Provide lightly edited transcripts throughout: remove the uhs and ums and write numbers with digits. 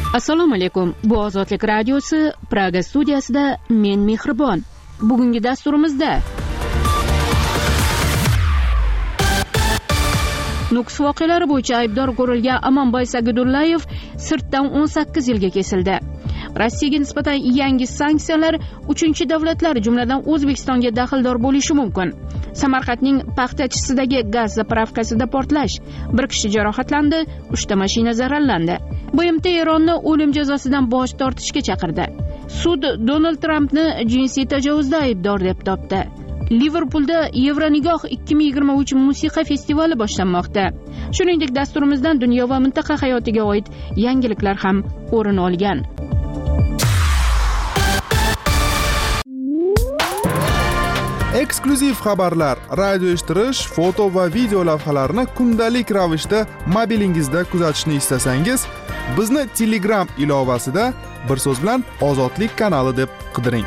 Assalomu alaykum. Bu Ozodlik radiosi Praga studiyasida men Mehribon. Bugungi dasturimizda Nukus voqealari bo'yicha aybdor ko'rilgan Amanboy Sagudullayev sirtdan 18 yilga kesildi. Rossiyaga nisbatan yangi sanksiyalar 3-davlatlar, jumladan O'zbekistonga daxldor bo'lishi mumkin. Samarqandning Paxtachisidagi gaz zapravkasida portlash, bir kishi jarohatlandi, 3 mashina zararlandi. BMT Eronni o'lim jazosidan bosh tortishga chaqirdi. Sud Donald Trampni jinsiy tajovuzda aybdor deb topdi. Liverpulda Yevronigoh 2023 musiqa festivali boshlanmoqda. Shuningdek, dasturimizdan dunyo va mintaqa hayotiga oid yangiliklar ham o'rin olgan. Eksklyuziv xabarlar, radio eshittirish, foto va video lavhalarni kundalik ravishda mobilingizda kuzatishni istasangiz, bizni Telegram ilovasida bir so'z bilan Ozodlik kanali deb qidiring.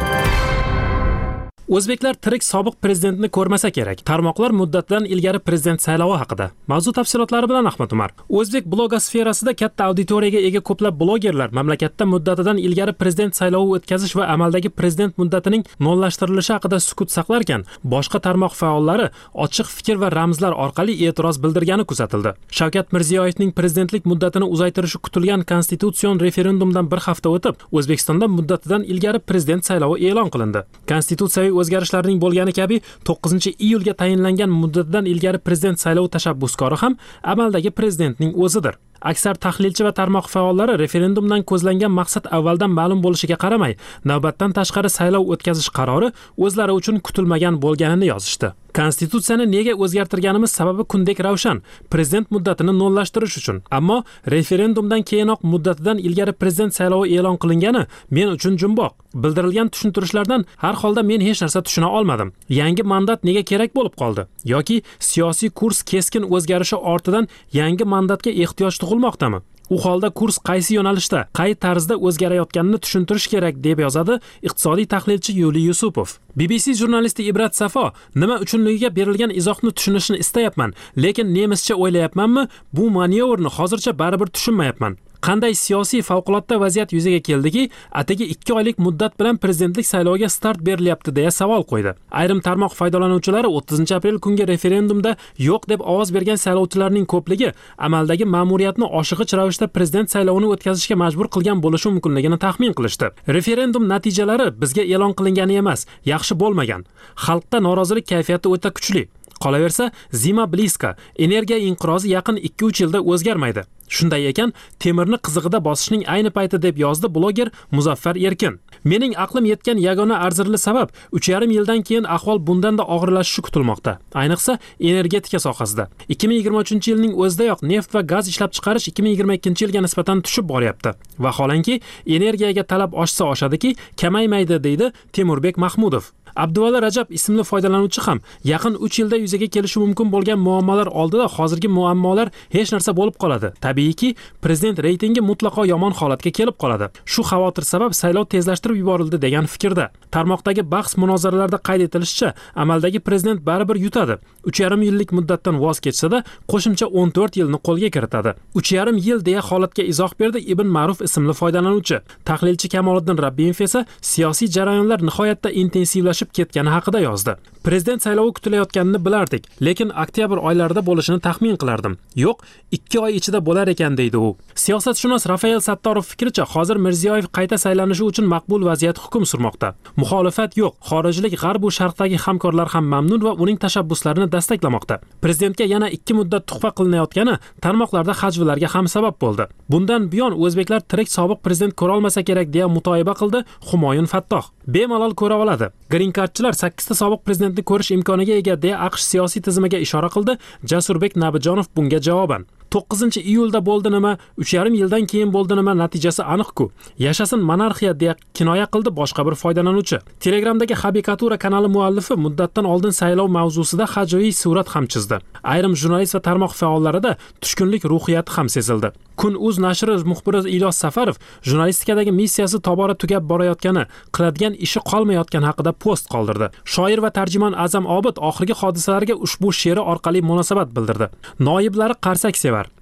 O'zbeklar tirik sobiq prezidentni ko'rmasa kerak. Tarmoqlar muddatidan ilgari prezident saylovi haqida. Mavzu tafsilotlari bilan Ahmad Umar. O'zbek blogosferasida katta auditoriyaga ega ko'plab blogerlar mamlakatda muddatidan ilgari prezident saylovi o'tkazish va amaldagi prezident muddatining nollashtirilishi haqida sukut saqlarkan, boshqa tarmoq faollari ochiq fikr va ramzlar orqali e'tiroz bildirgani kuzatildi. Shavkat Mirziyoyevning prezidentlik muddatini uzaytirishi kutilgan konstitutsion referendumdan bir hafta o'tib, O'zbekistonda muddatidan ilgari prezident saylovi e'lon qilindi. Konstitutsiyaviy o'zgarishlarning bo'lgani kabi 9-iyulga tayinlangan muddatidan ilgari prezident saylovi tashabbuskori ham amaldagi prezidentning o'zidir. Aksar tahlilchi va tarmoq faollari referendumdan ko'zlangan maqsad avvaldan ma'lum bo'lishiga qaramay, navbatdan tashqari saylov o'tkazish qarori o'zlari uchun kutilmagan bo'lganini yozishdi. Konstitutsiyani nega o'zgartirganimiz sababi kundek ravshan, prezident muddatini nollashtirish uchun. Ammo referendumdan keyinoq muddatidan ilgari prezident saylovi e'lon qilingani men uchun jumboq. Bildirilgan tushuntirishlardan har holda men hech narsa tushuna olmadim. Yangi mandat nega kerak bo'lib qoldi? Yoki siyosiy kurs keskin o'zgarishi ortidan yangi mandatga ehtiyoj tug'ilmoqdami? U holda kurs qaysi yo'nalishda, qay tarzda o'zgarayotganini tushuntirish kerak deb yozadi iqtisodiy tahlilchi Yuliy Yusupov. BBC jurnalisti Ibrat Safo nima uchunligiga berilgan izohni tushunishni istayapman, lekin nemischa o'ylayapmanmi, bu manyovrni hozircha baribir tushunmayapman. Qanday siyosiy favqulodda vaziyat yuzaga keldiki, atigi 2 oylik muddat bilan prezidentlik sayloviga start berilyapti deya savol qo'ydi. Ayrim tarmoq foydalanuvchilari 30-aprel kungi referendumda yo'q deb ovoz bergan saylovchilarning ko'pligi amaldagi ma'muriyatni oshig'ich ravishda prezident saylovini o'tkazishga majbur qilgan bo'lishi mumkinligini taxmin qilishdi. Referendum natijalari bizga e'lon qilingani emas, yaxshi bo'lmagan. Xalqda norozilik kayfiyati o'ta kuchli. Qolaversa, zima bliska, energiya inqirozi yaqin 2-3 yilda o'zgarmaydi. Shunday ekan, temirni qizig'ida bosishning ayni payti deb yozdi bloger Muzaffar Erkin. Mening aqlim yetgan yagona arzirli sabab 3,5 yildan keyin ahvol bundan-da og'irlashishi kutilmoqda. Ayniqsa energetika sohasida. 2023-yilning o'zidayoq neft va gaz ishlab chiqarish 2022-yilga nisbatan tushib boryapti. Vaholanki, energiyaga talab oshsa oshadiki, kamaymaydi deydi Temurbek Mahmudov. Abduvali Rajab ismli foydalanuvchi ham yaqin 3 yilda yuzaga kelishi mumkin bo'lgan muammolar oldida hozirgi muammolar hech narsa bo'lib qoladi. Tabiiyki, prezident reytingi mutlaqo yomon holatga kelib qoladi. Shu xavotir sabab saylov tezlashtirib yuborildi degan fikrda. Tarmoqdagi bahs munozaralarda qayd etilishicha, amaldagi prezident baribir yutadi. 3,5 yillik muddatdan voz kechsa-da, qo'shimcha 14 yilni qo'lga kiritadi. 3,5 yil deya holatga izoh berdi Ibn Ma'ruf ismli foydalanuvchi. Tahlilchi Kamoliddin Rabbimov esa siyosiy jarayonlar nihoyatda intensivlashib ketgani haqida yozdi. Prezident saylovi kutilayotganini bilardik, lekin oktyabr oylarida bo'lishini taxmin qilardim. Yo'q, 2 oy ichida bo'lar ekan deydi u. Siyosatshunos Rafael Sattorov fikricha, hozir Mirziyoyev qayta saylanishi uchun maqbul vaziyat hukm surmoqda. Muxolifat yo'q, xorijlik g'arb va sharqdagi hamkorlar ham mamnun va uning tashabbuslarini dastaqlamoqda. Prezidentga yana 2 muddat tuhfa qilinayotgani tarmoqlarda hajvlarga ham sabab bo'ldi. Bundan buyon o'zbeklar tirik sobiq prezident ko'ra olmasa kerak deya mutoyiba qildi Humoyun Fattoh. Bemalol ko'ra oladi. Green Cardchilar 8 ta sobiq prezidentni ko'rish imkoniga ega deya AQSh siyosiy tizimiga ishora qildi Jasurbek Nabijonov bunga javoban. 9-iyulda bo'ldi nima, 3,5 yildan keyin bo'ldi nima, natijasi aniq-ku. Yashasin monarxiya deya kinoya qildi boshqa bir foydalanuvchi. Telegramdagi Habikatura kanali muallifi muddatdan oldin saylov mavzusida hajviy surat ham chizdi. Ayrim jurnalist va tarmoq faollarida tushkunlik ruhiyati ham sezildi. Kun.uz nashri muxbiri Ilyos Safarov jurnalistikadagi missiyasi tobora tugab borayotgani, qiladigan ishi qolmayotgani haqida post qoldirdi. Shoir va tarjimon Azam Obid oxirgi hodisalarga ushbu she'ri orqali munosabat bildirdi. Noiblari qarsak sevar.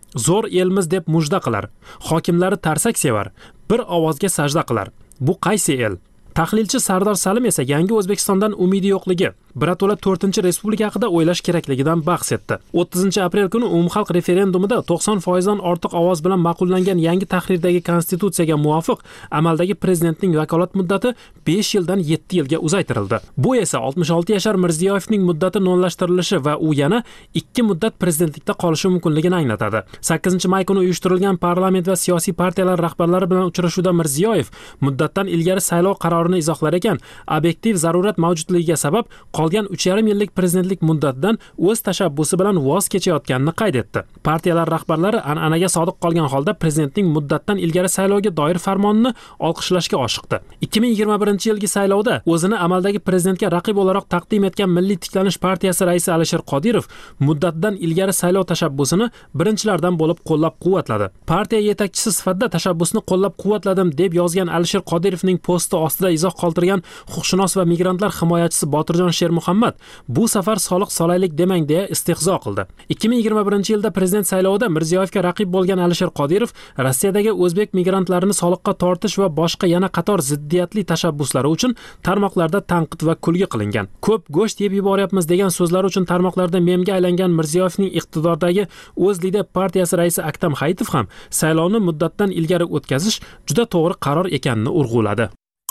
zo'r elmiz deb mujda qilar, hokimlari tarsak sevar, bir ovozga sajda qilar. Bu qaysi el? Tahlilchi Sardor Salim esa yangi O'zbekistondan umidi yo'qligi, birato'la 4-respublika haqida o'ylash kerakligidan bahs etdi. 30-aprel kuni umumxalq referendumida 90% dan ortiq ovoz bilan ma'qullangan yangi tahrirdagi konstitutsiyaga muvofiq amaldagi prezidentning vakolat muddati 5 yildan 7 yilga uzaytirildi. Bu esa 66 yashar Mirziyoyevning muddati nolashtirilishi va u yana 2 muddat prezidentlikda qolishi mumkinligini anglatadi. 8-may kuni uyushtirilgan parlament va siyosiy partiyalar rahbarlari bilan uchrashuvda Mirziyoyev muddatdan ilgari saylov qarorini izohlar ekan, obyektiv zarurat mavjudligiga sabab qolgan 3,5 yillik prezidentlik muddatidan o'z tashabbusi bilan voz kechayotganini qayd etdi. Partiyalar rahbarlari an'anaga sodiq qolgan holda prezidentning muddatdan ilgari saylovga doir farmonini olqishlashga oshiqdi. 2021-yilgi saylovda o'zini amaldagi prezidentga raqib o'laroq taqdim etgan Milliy tiklanish partiyasi raisi Alisher Qodirov muddatdan ilgari saylov tashabbusini birinchilardan bo'lib qo'llab-quvvatladi. Partiya yetakchisi sifatida tashabbusni qo'llab-quvvatladim deb yozgan Alisher Qodirovning posti ostida izoh qoldirgan huquqshunos va migrantlar himoyachisi Botirjon Shermuhammad bu safar soliq solaylik demang deya istehzo qildi. 2021-yilda prezident saylovida Mirziyoyevga raqib bo'lgan Alisher Qodirov Rossiyadagi o'zbek migrantlarini soliqqa tortish va boshqa yana qator ziddiyatli tashabbuslari uchun tarmoqlarda tanqid va kulgi qilingan. Ko'p go'sht yeb yuboryapmiz degan so'zlar uchun tarmoqlarda memga aylangan Mirziyoyevning iqtidordagi O'zLiDeP partiyasi raisi Aktam Hayitov ham saylovni muddatdan ilgari o'tkazish juda to'g'ri qaror ekanini urg'uladi.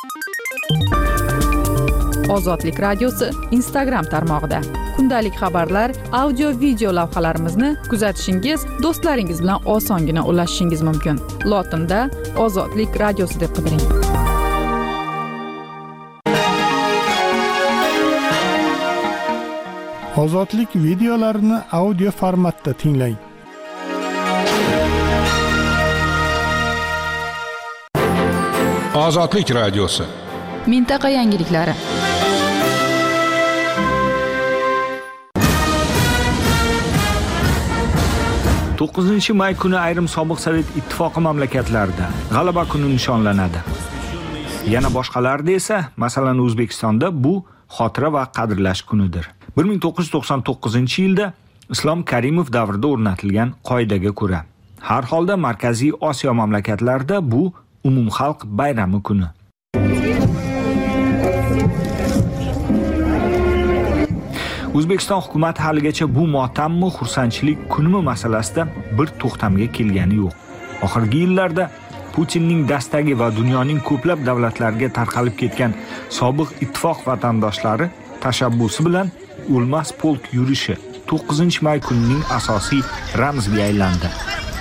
Ozodlik radiosi Instagram tarmog'ida kundalik xabarlar, audio video lavhalarimizni kuzatishingiz, do'stlaringiz bilan osongina ulashishingiz mumkin. Lotinda Ozodlik radiosi deb qidiring. Ozodlik videolarini audio formatda tinglang. Ozodlik radiosi. Mintaqa yangiliklari. May kuni ayrim sobiq Sovet ittifoqi mamlakatlarida G'alaba kuni nishonlanadi. Yana boshqalarida esa, masalan O'zbekistonda bu xotira va qadrlash kunidir. 1999-yilda Islom Karimov davrida o'rnatilgan qoidaga ko'ra, har holda Markaziy Osiyo mamlakatlarida bu umumxalq bayrami kuni. O'zbekiston hukumati haligacha bu motammi, xursandchilik kunimi masalasida bir to'xtamga kelgani yo'q. Oxirgi yillarda Putinning dastagi va dunyoning ko'plab davlatlariga tarqalib ketgan sobiq ittifoq vatandoshlari tashabbusi bilan o'lmas polk yurishi 9-may kunining asosiy ramziga aylandi.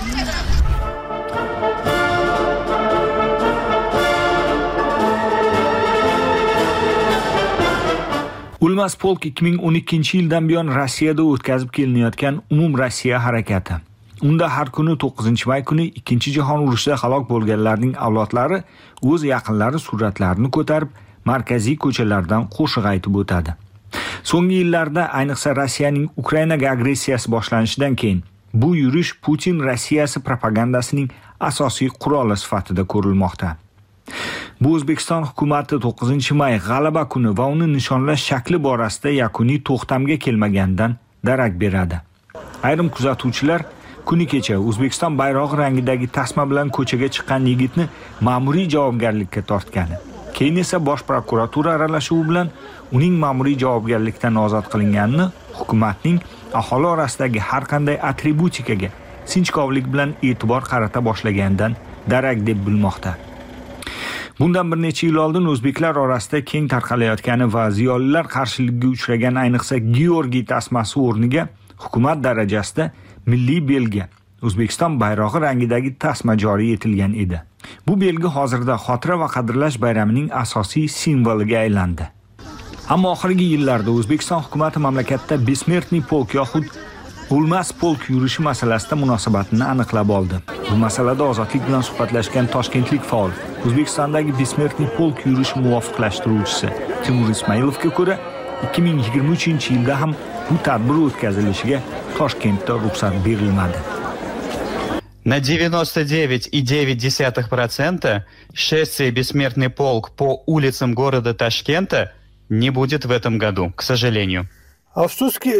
O'lmas polk 2012-yildan buyon Rossiyada o'tkazib kelinayotgan umum Rossiya harakati. Unda har kuni 9-may kuni Ikkinchi jahon urushida halok bo'lganlarning avlodlari o'z yaqinlari suratlarini ko'tarib, markaziy ko'chalardan qo'shiq aytib o'tadi. So'nggi yillarda, ayniqsa Rossiyaning Ukrainaga agressiyasi boshlanishidan keyin, bu yurish Putin Rossiyasi propagandasining asosiy quroli sifatida ko'rilmoqda. Bu O'zbekiston hukumati 9-may G'alaba kuni va uni nishonlash shakli borasida yakuniy to'xtamga kelmaganidan darak beradi. Ayrim kuzatuvchilar kuni kecha O'zbekiston bayrog'i rangidagi tasma bilan ko'chaga chiqqan yigitni ma'muriy javobgarlikka tortgani, keyin esa bosh prokuratura aralashuvi bilan uning ma'muriy javobgarlikdan ozod qilinganini hukumatning aholi orasidagi har qanday atributikaga sinchkovlik bilan e'tibor qarata boshlaganidan darak deb bilmoqda. Bundan bir necha yil oldin o'zbeklar orasida keng tarqalayotgani va ziyolilar qarshiligiga uchragan ayniqsa Georgiy tasmasi o'rniga hukumat darajasida milliy belgi, O'zbekiston bayrog'i rangidagi tasma joriy etilgan edi. Bu belgi hozirda xotira va qadrlash bayramining asosiy simboliga aylandi. Ammo oxirgi yillarda O'zbekiston hukumati mamlakatda Besmertniy polk yoxud O'lmas polk yurishi masalasida munosabatini aniqlab oldi. Bu masalada Ozodlik bilan suhbatlashgan toshkentlik faol, O'zbekistondagi Besmertniy polk yurishi muvofiqlashtiruvchisi Timur Ismailovga ko'ra, 2023-yilda ham bu tadbir o'tkazilishiga Toshkentda ruxsat berilmadi. На 99,9% шествие «Бессмертный полк» по улицам города Ташкента не будет в этом году, к сожалению. Afsuski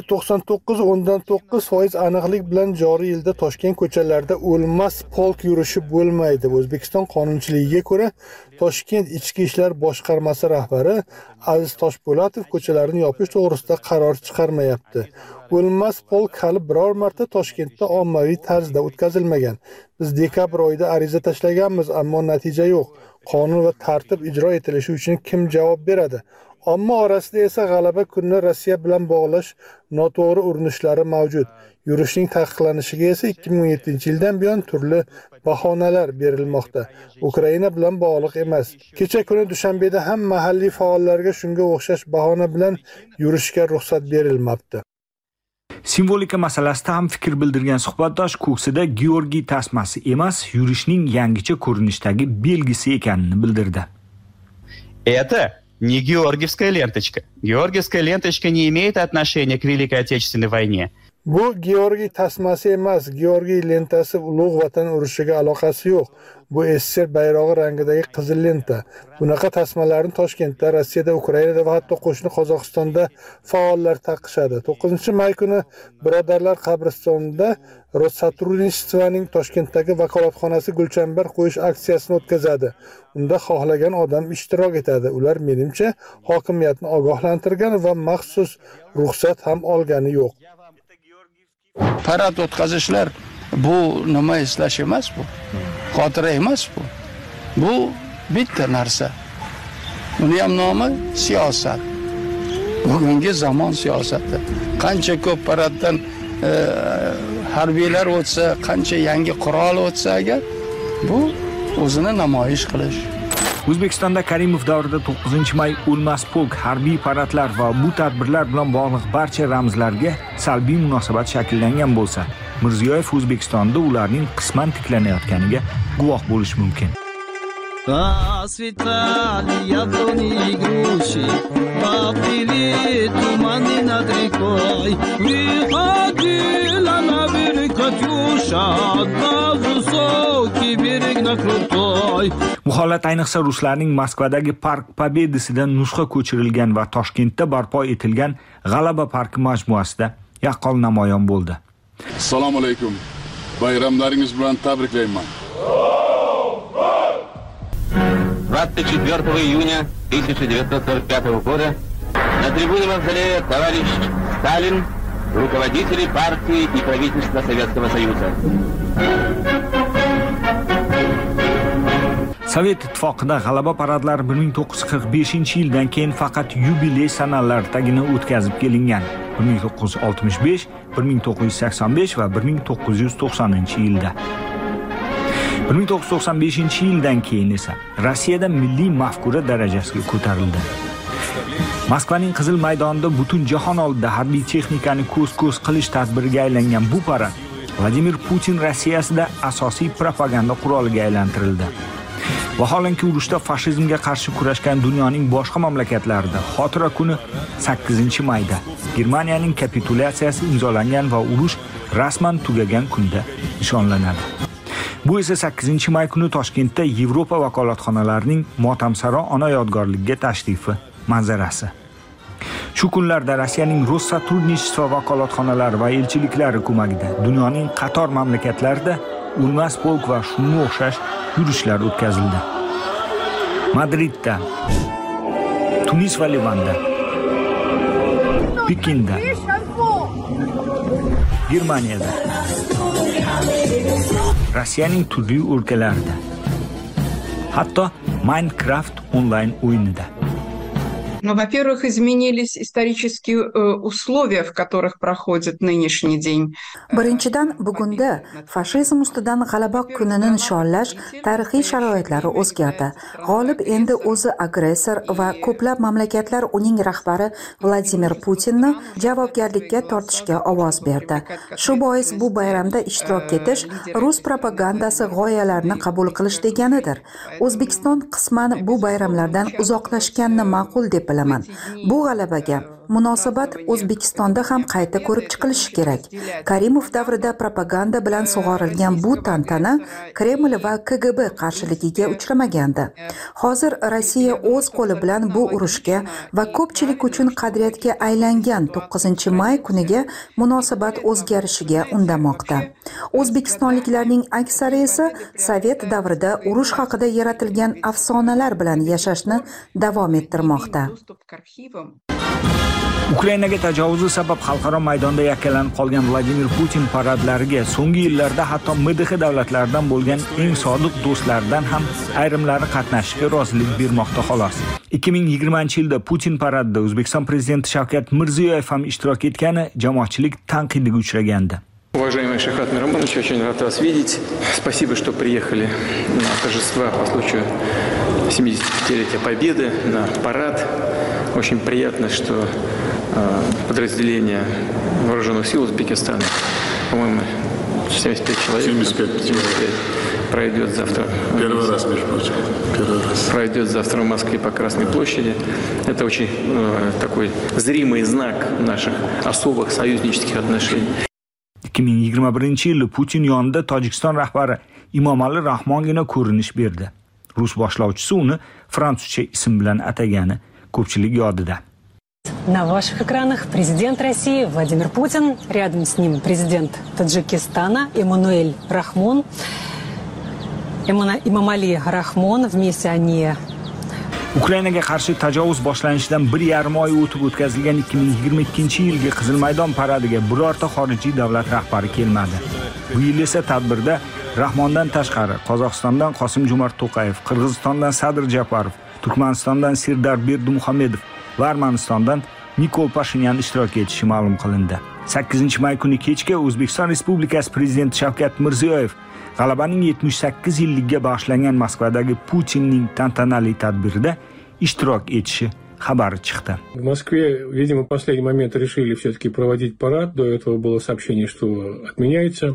99.9% aniqlik bilan joriy yilda Toshkent ko'chalarida o'lmas polk yurishi bo'lmaydi. O'zbekiston qonunchiligiga ko'ra Toshkent Ichki ishlar boshqarmasi rahbari Aziz Toshpo'latov ko'chalarni yopish to'g'risida qaror chiqarmayapti. O'lmas polk hali biror marta Toshkentda ommaviy tarzda o'tkazilmagan. Biz dekabr oyida ariza tashlaganmiz, ammo natija yo'q. Qonun va tartib ijro etilishi uchun kim javob beradi? Ammo orasida esa g'alaba kunini Rossiya bilan bog'lash noto'g'ri urinishlari mavjud. Yurishning taqiqlanishiga esa 2017-yildan buyon turli bahonalar berilmoqda. Ukraina bilan bog'liq emas. Kecha kuni Dushanbeda ham mahalliy faollarga shunga o'xshash bahona bilan yurishga ruxsat berilmabdi. Simvolika masalasida ham fikr bildirgan suhbatdosh ko'ksida Georgiy tasmasi emas, yurishning yangicha ko'rinishdagi belgisi ekanini bildirdi. Это не георгиевская ленточка. Георгиевская ленточка не имеет отношения к Великой Отечественной войне. Bu Georgiy tasmasi emas, Georgiy lentasi ulug' vatan urushiga aloqasi yo'q. Bu SSR bayrog'i rangidagi qizil lenta. Bunaqa tasmalarni Toshkentda, Rossiyada, Ukrainada va hatto qo'shni Qozog'istonda faollar taqishadi. 9-may kuni Birodarlar qabristonida Rosatrudnичествоning Toshkentdagi vakolatxonasi gulchambar qo'yish aksiyasini o'tkazadi. Unda xohlagan odam ishtirok etadi. Ular menimcha hokimiyatni ogohlantirgan va maxsus ruxsat ham olgani yo'q. Parad o'tkazishlar bu nima eslash emas bu. Xotira emas bu. Bu bitta narsa. Uni ham nomi siyosat. Bugungi zamon siyosati. Qancha ko'p paraddan harbiylar o'tsa, qancha yangi qurol o'tsa agar bu o'zini namoyish qilish. O'zbekistonda Karimov davrida 9-may O'lmas polk harbiy paradlar va bu tadbirlar bilan bog'liq barcha ramzlarga salbiy munosabat shakllangan bo'lsa, Mirziyoyev O'zbekistonda ularning qisman tiklanayotganiga guvoh bo'lish mumkin. Расцветали яблони и груши, поплыли туманы над рекой. Выходила на берег Катюша, на высокий берег на крутой. Bu holat ayniqsa ruslarning Moskvadagi Park Pobedasidan nusxa ko'chirilgan va Toshkentda barpo etilgan G'alaba parki majmuasida yaqqol namoyon bo'ldi. Assalomu alaykum. Bayramlaringiz bilan tabriklayman. 24 июня 1945 года на трибуне Мавзолея товарищ Сталин, руководители партии и правительства Советского Союза. Sovet ittifoqida G'alaba paradlari 1945-yildan keyin faqat yubiley sanalardagina o'tkazib kelingan. 1965, 1985 va 1990-yilda. 1995-yildan keyin esa Rossiyada milliy mafkura darajasiga ko'tarildi. Moskvaning Qizil maydonida butun jahon oldida harbiy texnikani ko'z-ko'z qilish tadbiriga aylangan bu parad Vladimir Putin Rossiyasida asosiy propaganda quroliga aylantirildi. Vaholanki urushda fashizmga qarshi kurashgan dunyoning boshqa mamlakatlarida xotira kuni 8-mayda Germaniyaning kapitulyatsiyasi imzolangan va urush rasman tugagan kunda nishonlanadi. Bu esa 8-may kuni Toshkentda Yevropa vakolatxonalarining motamsaro ona yodgorligiga tashrifi manzarasi. Shu kunlarda Rossiyaning Rosatrudnичество vakolatxonalari va elchiliklari ko'magida dunyoning qator mamlakatlarida O'lmas polk va shunga o'xshash yurishlar o'tkazildi. Madridda, Tunis va Livanda, Pekinda, Germaniyada, Rossiyaning turli o'lkalarida, hatto Minecraft onlayn o'yinida. Ну, во-первых, изменились исторические условия, в которых проходит нынешний день. Birinchidan, bugunda fashizm ustidan g'alaba kunini nishonlash tarixiy sharoitlari o'zgardi. G'olib endi o'zi agressor va ko'plab mamlakatlar uning rahbari Vladimir Putinni javobgarlikka tortishga ovoz berdi. Shu bois bu bayramda ishtirok etish rus propagandasi g'oyalarini qabul qilish deganidir. O'zbekiston qisman bu bayramlardan uzoqlashganini ma'qul deb bilaman. Bu g'alabaga munosabat O'zbekistonda ham qayta ko'rib chiqilishi kerak. Karimov davrida propaganda bilan sug'orilgan bu tantana Kreml va KGB qarshiligiga uchramagandi. Hozir Rossiya o'z qo'li bilan bu urushga va ko'pchilik uchun qadriyatga aylangan 9-may kuniga munosabat o'zgarishiga undamoqda. O'zbekistonliklarning aksari esa Sovet davrida urush haqida yaratilgan afsonalar bilan yashashni davom ettirmoqda. Ukrainaga tajovuzi sabab xalqaro maydonda yakkalanib qolgan Vladimir Putin paradlariga so'nggi yillarda hatto MDH davlatlaridan bo'lgan eng sodiq do'stlaridan ham ayrimlari qatnashishga rozilik bermoqda xolos. 2020-yilda Putin paradida O'zbekiston prezidenti Shavkat Mirziyoyev ham ishtirok etgani jamoatchilik tanqidiga uchragandi. Уважаемый Шахат Миромонович, очень рад вас видеть. Спасибо, что приехали на торжества по случаю 75-летия Победы, на парад. Очень приятно, что подразделение вооруженных сил Узбекистана, по-моему, 75 человек, 75 пройдет завтра. Первый раз, между прочим. Первый раз. Пройдет завтра в Москве по Красной площади. Это очень такой зримый знак наших особых союзнических отношений. 2021-yilda Putin yonida Tojikiston rahbari Emomali Rahmongina ko'rinish berdi. Rus boshlovchisi uni fransuzcha ism bilan atagani ko'pchilik yodida. На ваших экранах президент России Владимир Путин, рядом с ним президент Таджикистана Эммануэль Рахмон, Эмомали Рахмон, вместе они. Ukrainaga qarshi tajovuz boshlanishidan 1,5 oy o'tib o'tkazilgan 2022-yilgi Qizil maydon paradiga birorta xorijiy davlat rahbari kelmadi. Bu yil esa tadbirda Rahmondan tashqari Qozog'istondan Qosim-Jomart To'qayev, Qirg'izistondan Sadir Japarov, Turkmanistondan Serdar Berdimuhamedov va Armanistondan Nikol Pashinyan ishtirok etishi ma'lum qilindi. 8-may kuni kechga O'zbekiston Respublikasi prezidenti Shavkat Mirziyoyev g'alabaning 78 yilligiga bag'ishlangan Moskvadagi Putinning tantanali tadbirida ishtirok etishi xabari chiqdi. В Москве, видимо, в последний момент решили все-таки проводить парад. До этого было сообщение, что отменяется.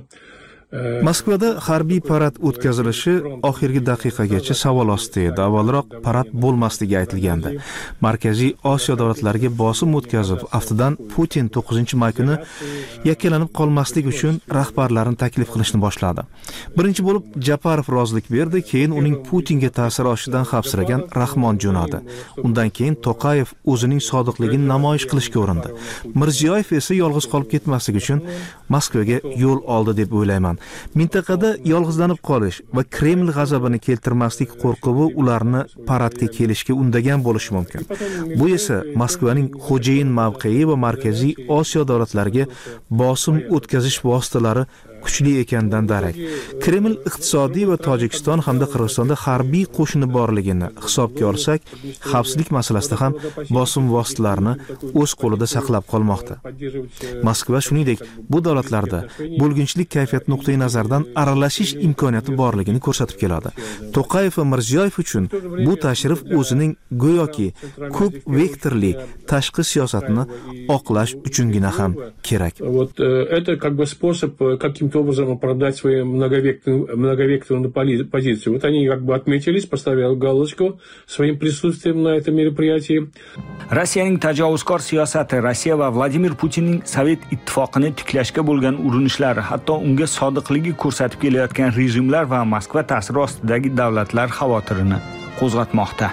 Moskvada harbiy parad o'tkazilishi oxirgi daqiqagacha savol ostida edi. Avvalroq parad bo'lmasligi aytilgandi. Markaziy Osiyo davlatlariga bosim o'tkazib, aftidan Putin 9-may kuni yakkalanib qolmaslik uchun rahbarlarni taklif qilishni boshladi. Birinchi bo'lib Japarov rozilik berdi, keyin uning Putinga ta'sir oshidan xavfsiragan Rahmon jo'nadi. Undan keyin To'qayev o'zining sodiqligini namoyish qilishga urindi. Mirziyoyev esa yolg'iz qolib ketmaslik uchun Moskvaga yo'l oldi deb o'ylayman. Mintaqada yolg'izlanib qolish va Kreml g'azabini keltirmaslik qo'rquvi ularni paradga kelishga undagan bo'lishi mumkin. Bu esa Moskvaning xo'jayin mavqei va Markaziy Osiyo davlatlariga bosim o'tkazish vositalari kuchli ekandan darak. Kreml iqtisodiy va Tojikiston hamda Qirg'izistonda harbiy qo'shini borligini hisobga olsak, xavfsizlik masalasida ham bosim vositalarini o'z qo'lida saqlab qolmoqda. Moskva shuningdek bu davlatlarda bo'lginchilik kayfiyat nuqtai nazaridan aralashish imkoniyati borligini ko'rsatib keladi. To'qayev va Mirziyoyev uchun bu tashrif o'zining go'yoki ko'p vektorli tashqi siyosatini oqlash uchungina ham kerak. Вот это как бы способ каким-то образом оправдать свою многовекторную позицию. Вот они как бы отметились, поставили галочку своим присутствием на этом мероприятии. Rossiyaning tajovuzkor siyosati, Rossiya va Vladimir Putinning Sovet ittifoqini tiklashga bo'lgan urinishlari, hatto unga sodiqligi ko'rsatib kelayotgan rejimlar va Moskva ta'siri ostidagi davlatlar xavotirini qo'zg'atmoqda.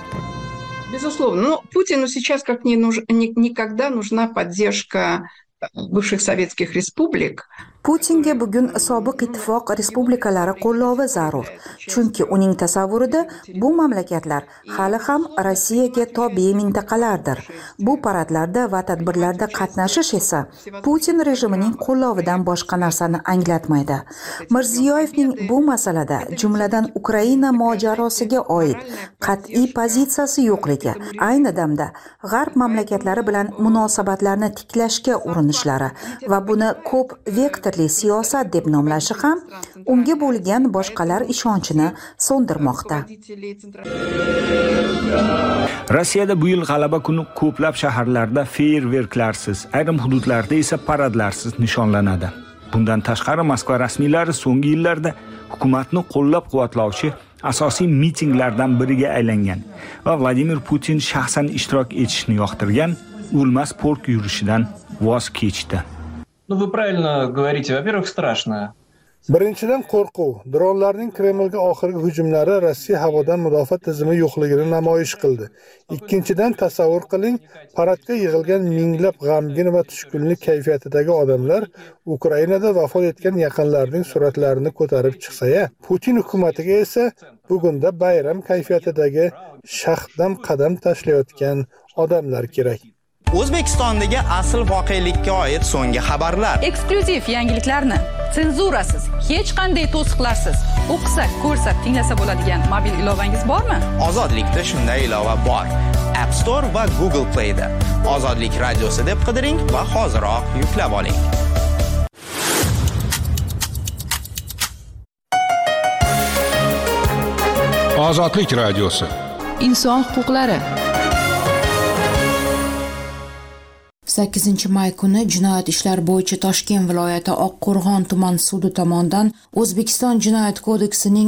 Безусловно, но Путину сейчас как никогда нужна поддержка бывших советских республик. Putinga bugun sobiq ittifoq respublikalari qo'llovi zarur. Chunki uning tasavvurida bu mamlakatlar hali ham Rossiyaga tobe mintaqalardir. Bu paradlarda va tadbirlarda qatnashish esa Putin rejimining qo'llovidan boshqa narsani anglatmaydi. Mirziyoyevning bu masalada, jumladan Ukraina mojarosiga oid qat'iy pozitsiyasi yo'qligi, ayni damda G'arb mamlakatlari bilan munosabatlarni tiklashga urinishlari va buni ko'p vektor siyosat deb nomlashi ham unga bo'lgan boshqalar ishonchini so'ndirmoqda. Rossiyada bu yil g'alaba kuni ko'plab shaharlarda feerverklarsiz, ayrim hududlarda esa paradlarsiz nishonlanadi. Bundan tashqari Moskva rasmiylari so'nggi yillarda hukumatni qo'llab-quvvatlovchi asosiy mitinglardan biriga aylangan va Vladimir Putin shaxsan ishtirok etishni yoqtirgan o'lmas polk yurishidan voz kechdi. Вы правильно говорите. Во-первых, страшно. Birinchidan qo'rquv. Dronlarning Kremlga oxirgi hujumlari Rossiya havodan mudofaa tizimi yo'qligini namoyish qildi. Ikkinchidan tasavvur qiling, paradga yig'ilgan minglab g'amgin va tushkunlik kayfiyatidagi odamlar Ukrainada vafot etgan yaqinlarining suratlarini ko'tarib chiqsa-ya, Putin hukumatiga esa bugunda bayram kayfiyatidagi shaxdam qadam tashlayotgan odamlar kerak. O'zbekistondagi asl voqelikka oid so'nggi xabarlar. Eksklyuziv yangiliklarni senzurasiz, hech qanday to'siqlarsiz o'qisa, ko'rsa, tinglasa bo'ladigan mobil ilovangiz bormi? Ozodlikda shunday ilova bor. App Store va Google Play da. Ozodlik radiosi deb qidiring va hoziroq yuklab oling. Ozodlik radiosi. Inson huquqlari. 8 may kuni Jinoyat ishlari bo'yicha Toshkent viloyati Oqqo'rg'on tuman sudi tomonidan O'zbekiston Jinoyat kodeksining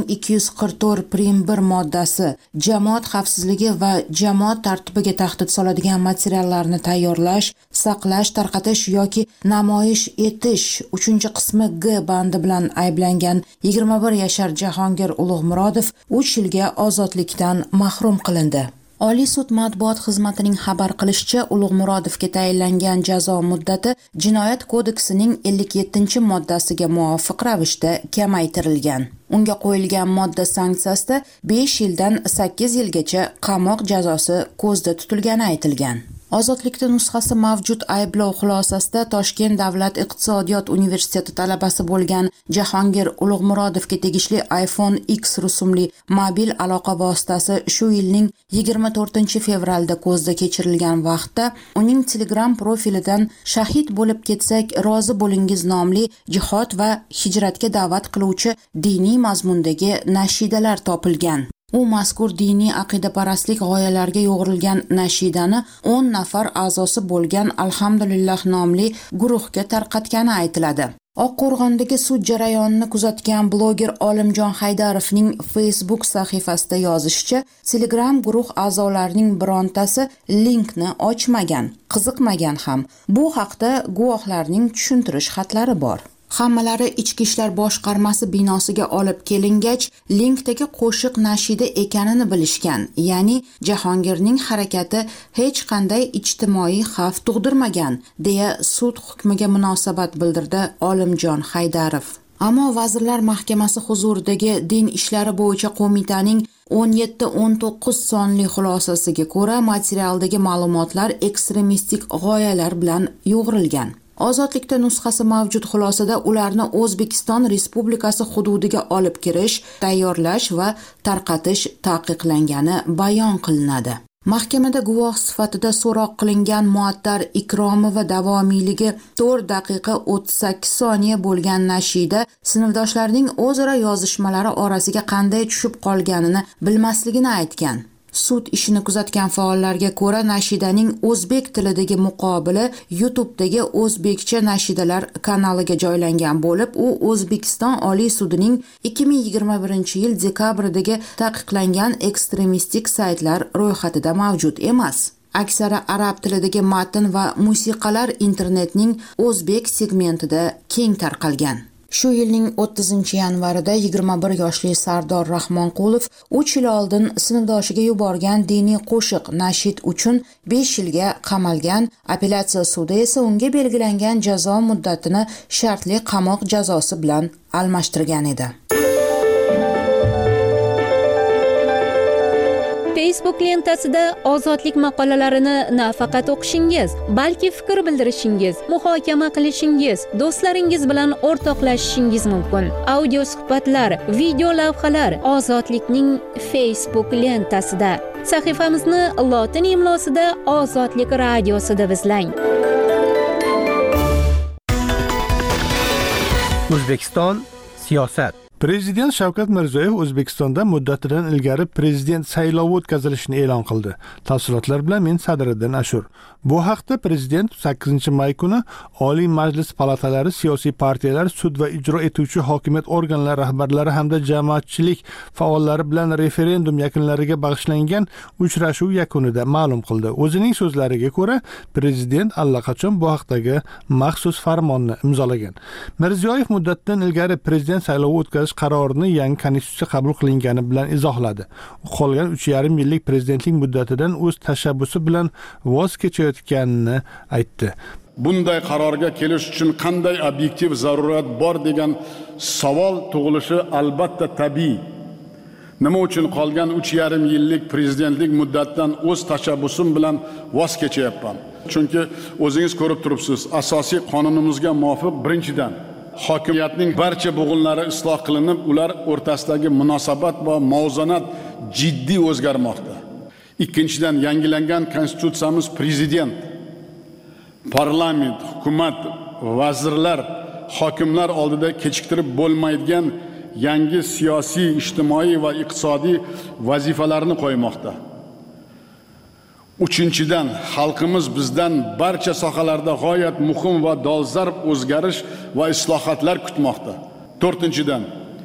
244-1 moddasi jamoat xavfsizligi va jamoat tartibiga tahdid soladigan materiallarni tayyorlash, saqlash, tarqatish yoki namoyish etish 3-qismi G bandi bilan ayblangan 21 yashar Jahongir Ulug'murodov 3 yilga ozodlikdan mahrum qilindi. Oliy sud matbuot xizmatining xabar qilishicha, Ulug'murodovga tayinlangan jazo muddati Jinoyat kodeksining 57-moddasiga muvofiq ravishda kamaytirilgan. Unga qo'yilgan modda sanksiyasida 5 yildan 8 yilgacha qamoq jazosi ko'zda tutilgani aytilgan. Ozodlikda nusxasi mavjud ayblov xulosasida Toshkent davlat iqtisodiyot universiteti talabasi bo'lgan Jahongir Ulug'murodovga tegishli iPhone X rusumli mobil aloqa vositasi shu yilning 24-fevralda ko'zda kechirilgan vaqtda uning Telegram profilidan shahid bo'lib ketsak rozi bo'lingiz nomli jihod va hijratga da'vat qiluvchi diniy mazmundagi nashidalar topilgan. U mazkur diniy aqidaparastlik g'oyalarga yo'g'rilgan nashidani 10 nafar a'zosi bo'lgan Alhamdulillah nomli guruhga tarqatgani aytiladi. Oqqo'rg'ondagi sud jarayonini kuzatgan bloger Olimjon Haydarovning Facebook sahifasida yozishicha, Telegram guruh a'zolarining birontasi linkni ochmagan, qiziqmagan ham. Bu haqda guvohlarning tushuntirish xatlari bor. Hammalari Ichki ishlar boshqarmasi binosiga olib kelingach, linkdagi qo'shiq nashida ekanini bilishgan. Ya'ni Jahongirning harakati hech qanday ijtimoiy xavf tug'dirmagan, deya sud hukmiga munosabat bildirdi Olimjon Haydarov. Ammo Vazirlar Mahkamasi huzuridagi din ishlari bo'yicha qo'mitaning 17-19 sonli xulosasiga ko'ra, materialdagi ma'lumotlar ekstremistik g'oyalar bilan yo'g'rilgan. Ozodlikda nusxasi mavjud xulosada ularni O'zbekiston Respublikasi hududiga olib kirish, tayyorlash va tarqatish taqiqlangani bayon qilinadi. Mahkamada guvoh sifatida so'roq qilingan Muattar Ikromova davomiyligi 4 daqiqa 38 soniya bo'lgan nashida sinfdoshlarining o'zaro yozishmalari orasiga qanday tushib qolganini bilmasligini aytgan. Sud ishini kuzatgan faollarga ko'ra, nashidaning o'zbek tilidagi muqobili YouTube'dagi o'zbekcha nashidalar kanaliga joylangan bo'lib, u O'zbekiston Oliy sudining 2021-yil dekabrdagi taqiqlangan ekstremistik saytlar ro'yxatida mavjud emas. Aksari arab tilidagi matn va musiqalar internetning o'zbek segmentida keng tarqalgan. Shu yilning 30-yanvarida 21 yoshli Sardor Rahmonqulov 3 yil oldin sinfdoshiga yuborgan diniy qo'shiq nashid uchun 5 yilga qamalgan. Apellyatsiya sudi esa unga belgilangan jazo muddatini shartli qamoq jazosi bilan almashtirgan edi. Facebook lentasida ozodlik maqolalarini nafaqat o'qishingiz, balki fikr bildirishingiz, muhokama qilishingiz, do'stlaringiz bilan o'rtoqlashishingiz mumkin. Audio suhbatlar, video lavhalar Ozodlikning Facebook lentasida. Sahifamizni lotin imlosida Ozodlik radiosi deb izlang. O'zbekiston siyosat. Prezident Shavkat Mirziyoyev O'zbekistonda muddatidan ilgari prezident saylovi o'tkazilishini e'lon qildi. Tafsilotlar bilan men Sadriddin Ashur. Bu haqda prezident 8-may kuni Oliy Majlis palatalari, siyosiy partiyalar, sud va ijro etuvchi hokimiyat organlari rahbarlari hamda jamoatchilik faollari bilan referendum yakunlariga bag'ishlangan uchrashuv yakunida ma'lum qildi. O'zining so'zlariga ko'ra, prezident allaqachon bu haqdagi maxsus farmonni imzolagan. Mirziyoyev muddatidan ilgari prezident saylovi o'tkazish qarorini yangi konstitutsiya qabul qilingani bilan izohladi. U qolgan 3,5 yillik prezidentlik muddatidan o'z tashabbusi bilan voz kechayotganini aytdi. Bunday qarorga kelish uchun qanday obyektiv zarurat bor degan savol tug'ilishi albatta tabiiy. Nima uchun qolgan 3,5 yillik prezidentlik muddatidan o'z tashabbusim bilan voz kechyapman? Chunki o'zingiz ko'rib turibsiz, asosiy qonunimizga muvofiq birinchidan hokimiyatning barcha bo'g'inlari isloh qilinib, ular o'rtasidagi munosabat va muvozanat jiddiy o'zgarmoqda. Ikkinchidan, yangilangan konstitutsiyamiz prezident, parlament, hukumat, vazirlar, hokimlar oldida kechiktirib bo'lmaydigan yangi siyosiy, ijtimoiy va iqtisodiy vazifalarni qo'ymoqda. Uchinchidan, xalqimiz bizdan barcha sohalarda g'oyat muhim va dolzarb o'zgarish va islohotlar kutmoqda. To'rtinchidan,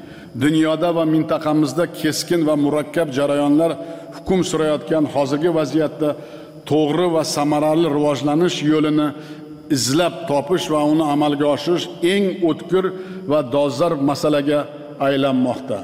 dunyoda va mintaqamizda keskin va murakkab jarayonlar hukm surayotgan hozirgi vaziyatda to'g'ri va samarali rivojlanish yo'lini izlab topish va uni amalga oshirish eng o'tkir va dolzarb masalaga aylanmoqda,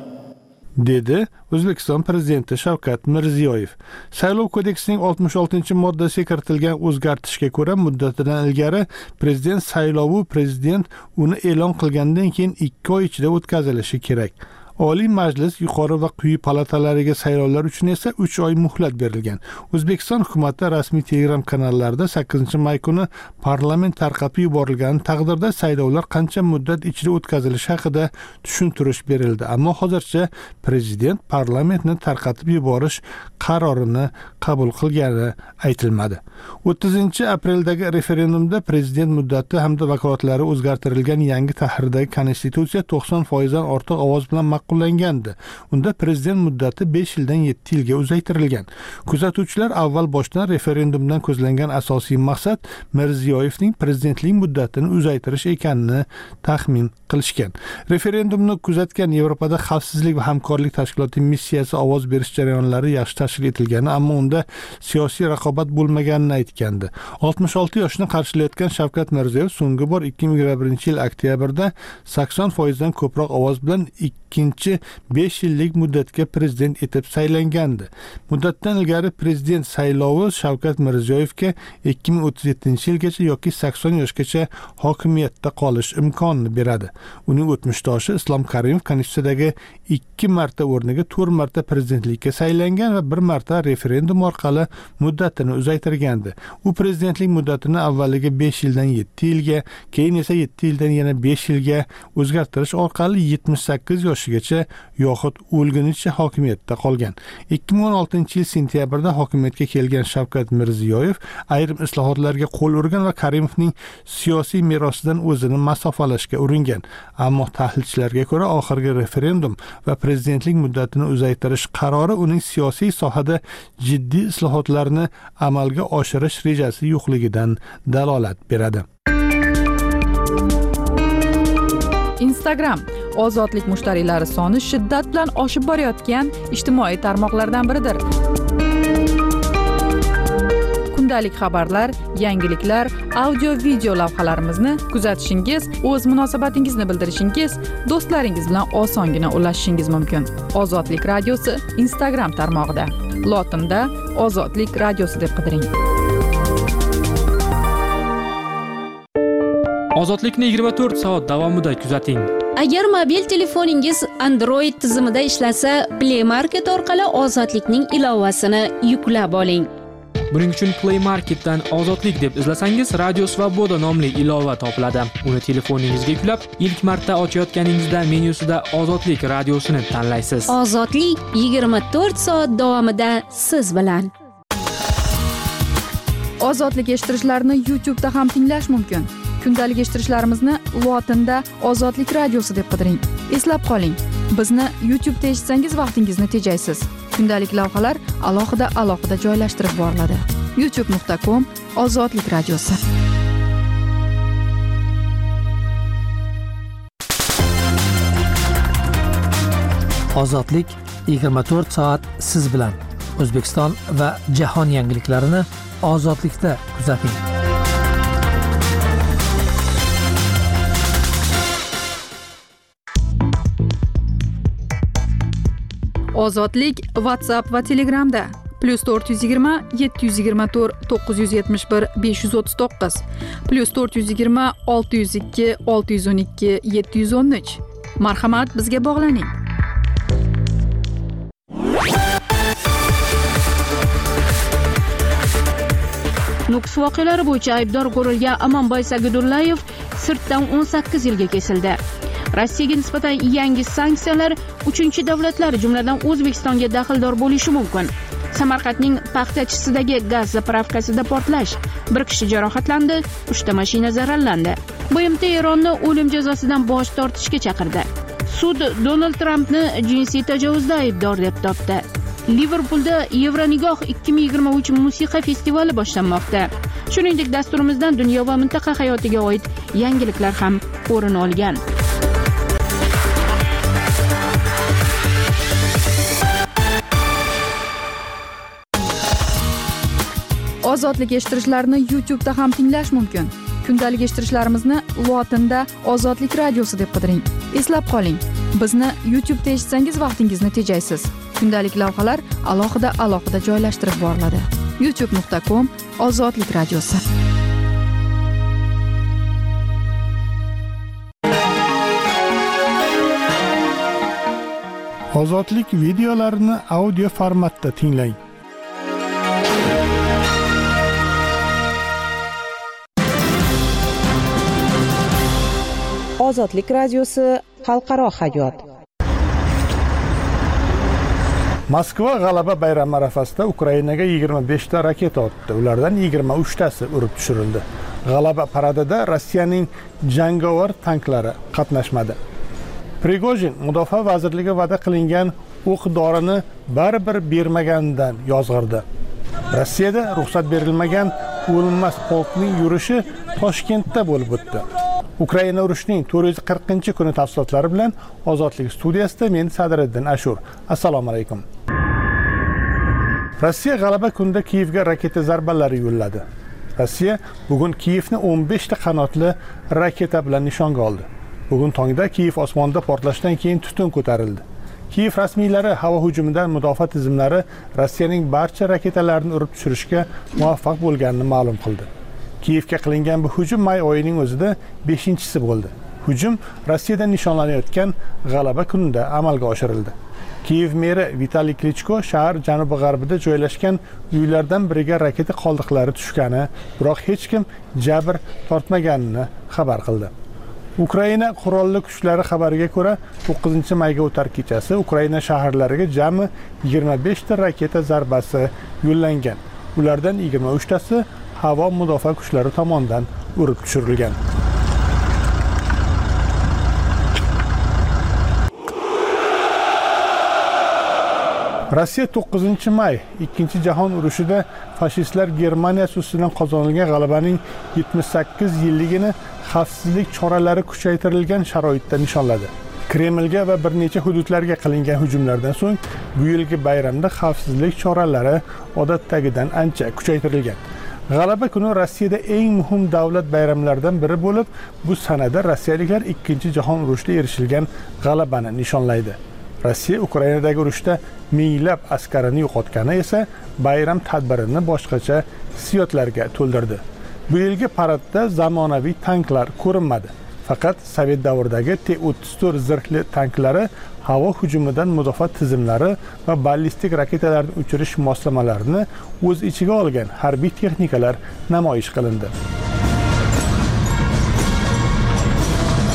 dedi O'zbekiston prezidenti Shavkat Mirziyoyev. Saylov kodeksining 66-moddasiga kiritilgan o'zgartirishga ko'ra, muddatidan ilgari prezident saylovi prezident uni e'lon qilgandan keyin 2 oy ichida o'tkazilishi kerak. Oliy Majlis yuqori va quyi palatalariga saylovlar uchun esa 3 oy muhlat berilgan. O'zbekiston hukumati rasmiy Telegram kanallarida 8-may kuni parlament tarqatib yuborilgan taqdirda saylovlar qancha muddat ichida o'tkazilishi haqida tushuntirish berildi. Ammo hozircha prezident parlamentni tarqatib yuborish qarorini qabul qilgani aytilmadi. 30-apreldagi referendumda prezident muddati hamda vakolatlari o'zgartirilgan yangi tahrirdagi konstitutsiya 90% dan ortiq ovoz bilan ma'qullangandi. Unda prezident muddati 5 yildan 7 yilga uzaytirilgan. Kuzatuvchilar avval boshdan referendumdan ko'zlangan asosiy maqsad Mirziyoyevning prezidentlik muddatini uzaytirish ekanini taxmin qilishgan. Referendumni kuzatgan Yevropada xavfsizlik va hamkorlik tashkiloti missiyasi ovoz berish jarayonlari yaxshi tashkil etilgani, ammo unda siyosiy raqobat bo'lmaganini aytgandi. 66 yoshni qarshilayotgan Shavkat Mirziyoyev so'nggi bor 2021-yil oktyabrda 80% dan ko'proq ovoz bilan ikkinchi 5 yillik muddatga prezident etib saylangandi. Muddatdan ilgari prezident saylovi Shavkat Mirziyoyevga 2037-yilgacha yoki 80 yoshgacha hokimiyatda qolish imkonini beradi. Uning o'tmishdoshi Islom Karimov konstitutsiyadagi 2 marta o'rniga 4 marta prezidentlikka saylangan va 1 marta referendum orqali muddatini uzaytirgandi. U prezidentlik muddatini avvaliga 5 yildan 7 yilga, keyin esa 7 yildan yana 5 yilga o'zgartirish orqali 78 yoshigacha yoxud o'lgunicha hokimiyatda qolgan. 2016-yil sentyabrda hokimiyatga kelgan Shavkat Mirziyoyev ayrim islohotlarga qo'l urgan va Karimovning siyosiy merosidan o'zini masofalashga uringan. Ammo tahlilchilarga ko'ra oxirgi referendum va prezidentlik muddatini uzaytirish qarori uning siyosiy sohada jiddiy islohotlarni amalga oshirish rejasi yo'qligidan dalolat beradi. Instagram ozodlik mushtariylari soni shiddat bilan oshib borayotgan ijtimoiy tarmoqlardan biridir. Kundalik xabarlar, yangiliklar, audio-video lavhalarimizni kuzatishingiz, o'z munosabatingizni bildirishingiz, do'stlaringiz bilan osongina ulashishingiz mumkin. Ozodlik radiosi Instagram tarmog'ida. Lotinda Ozodlik radiosi deb qidiring. Ozodlikni 24 soat davomida kuzating. Agar mobil telefoningiz Android tizimida ishlasa, Play Market orqali Ozodlikning ilovasini yuklab oling. Buning uchun Play Marketdan Ozodlik deb izlasangiz, Radio Svoboda nomli ilova topiladi. Uni telefoningizga yuklab, ilk marta ochayotganingizda menyusida Ozodlik radiosini tanlaysiz. Ozodlik 24 soat davomida siz bilan. Ozodlik eshittirishlarni YouTube'da ham tinglash mumkin. Kundalik eshittirishlarimizni lotinda Ozodlik radiosi deb qidiring. Eslab qoling. Bizni YouTube'da eshitsangiz vaqtingizni tejaysiz. Kundalik lavhalar alohida joylashtirib boriladi. youtube.com/ozodlik radiosi. Ozodlik 24 soat siz bilan. O'zbekiston va jahon yangiliklarini ozodlikda kuzating. Ozodlik WhatsApp va Telegramda +420 724 971 539 +420 602 612 713. Marhamat, bizga bog'laning. Nukus voqealari bo'yicha aybdor ko'rilgan Amanboy Sagudullayev sirtdan 18 yilga kesildi. Rossiyaga nisbatan yangi sanksiyalar 3-davlatlar, jumladan O'zbekistonga daxldor bo'lishi mumkin. Samarqandning paxtachisidagi gaz zapravkasida portlash, 1 kishi jarohatlandi, 3 ta mashina zararlandi. BMT Eronni o'lim jazosidan bosh tortishga chaqirdi. Sud Donald Trampni jinsiy tajovuzda aybdor deb topdi. Liverpulda Yevronigoh 2023 musiqa festivali boshlanmoqda. Shuningdek, dasturimizdan dunyo va mintaqa hayotiga oid yangiliklar ham o'rin olgan. Ozodlik eshittirishlarni YouTube'da ham tinglash mumkin. Kundalik eshittirishlarimizni lotinda Ozodlik radiosi deb qidiring. Eslab qoling, bizni YouTube'da eshitsangiz vaqtingizni tejaysiz. Kundalik lavhalar alohida joylashtirib boriladi. youtube.com/ozodlik radiosi. Ozodlik videolarini audio formatda tinglang. Ozodlik radiosi xalqaro hayot. Moskva g'alaba bayrami arafasida Ukrainaga 25 ta raketa otdi. Ulardan 23 tasi urib tushirildi. G'alaba paradida Rossiyaning jangovar tanklari qatnashmadi. Prigojin Mudofaa vazirligi va'da qilingan o'q-dorini baribir bermaganidan yozg'irdi. Rossiyada ruxsat berilmagan o'lmas polkning yurishi Toshkentda bo'lib o'tdi. Ukraina urushining 440-kuni tafsilotlari bilan Ozodlik studiyasida men Sadriddin Ashur. Assalomu alaykum. Rossiya g'alaba kunida Kiyevga raketa zarbalari yo'lladi. Rossiya bugun Kiyevni 15 ta qanotli raketa bilan nishonga oldi. Bugun tongda Kiyev osmonida portlashdan keyin tutun ko'tarildi. Kiyev rasmiylari havo hujumidan mudofaa tizimlari Rossiyaning barcha raketalarini urib tushirishga muvaffaq bo'lganini ma'lum qildi. Kiyevga qilingan bu hujum may oyining o'zida 5-chisi bo'ldi. Hujum Rossiyada nishonlanayotgan g'alaba kunida amalga oshirildi. Kiyev meri Vitaliy Klichko shahar janubi-g'arbida joylashgan uylardan biriga raketa qoldiqlari tushgani, biroq hech kim jabr tortmaganini xabar qildi. Ukraina qurolli kuchlari xabariga ko'ra 9-mayga o'tar kechasi Ukraina shaharlariga jami 25 ta raketa zarbasi yo'llangan. Ulardan 23 tasi havo mudofaa kuchlari tomonidan urib tushirilgan. Rossiya 9-may 2-jahon urushida fashistlar Germaniyasi ustidan qozonilgan g'alabaning 78 yilligini xavfsizlik choralari kuchaytirilgan sharoitda nishonladi. Kremlga va bir necha hududlarga qilingan hujumlardan so'ng bu yilgi bayramda xavfsizlik choralari odatdagidan ancha kuchaytirilgan. G'alaba kuni Rossiyada eng muhim davlat bayramlaridan biri bo'lib, bu sanada rossiyaliklar 2-jahon urushida erishilgan g'alabani nishonlaydi. Rossiya Ukrainadagi urushda minglab askarini yo'qotgani esa bayram tadbirini boshqacha hissiyotlarga to'ldirdi. Bu yilgi paradda zamonaviy tanklar ko'rinmadi. Faqat Sovet davridagi T-34 zirhli tanklari havo hujumidan mudofaa tizimlari va ballistik raketalarni uchirish moslamalarini o'z ichiga olgan harbiy texnikalar namoyish qilindi.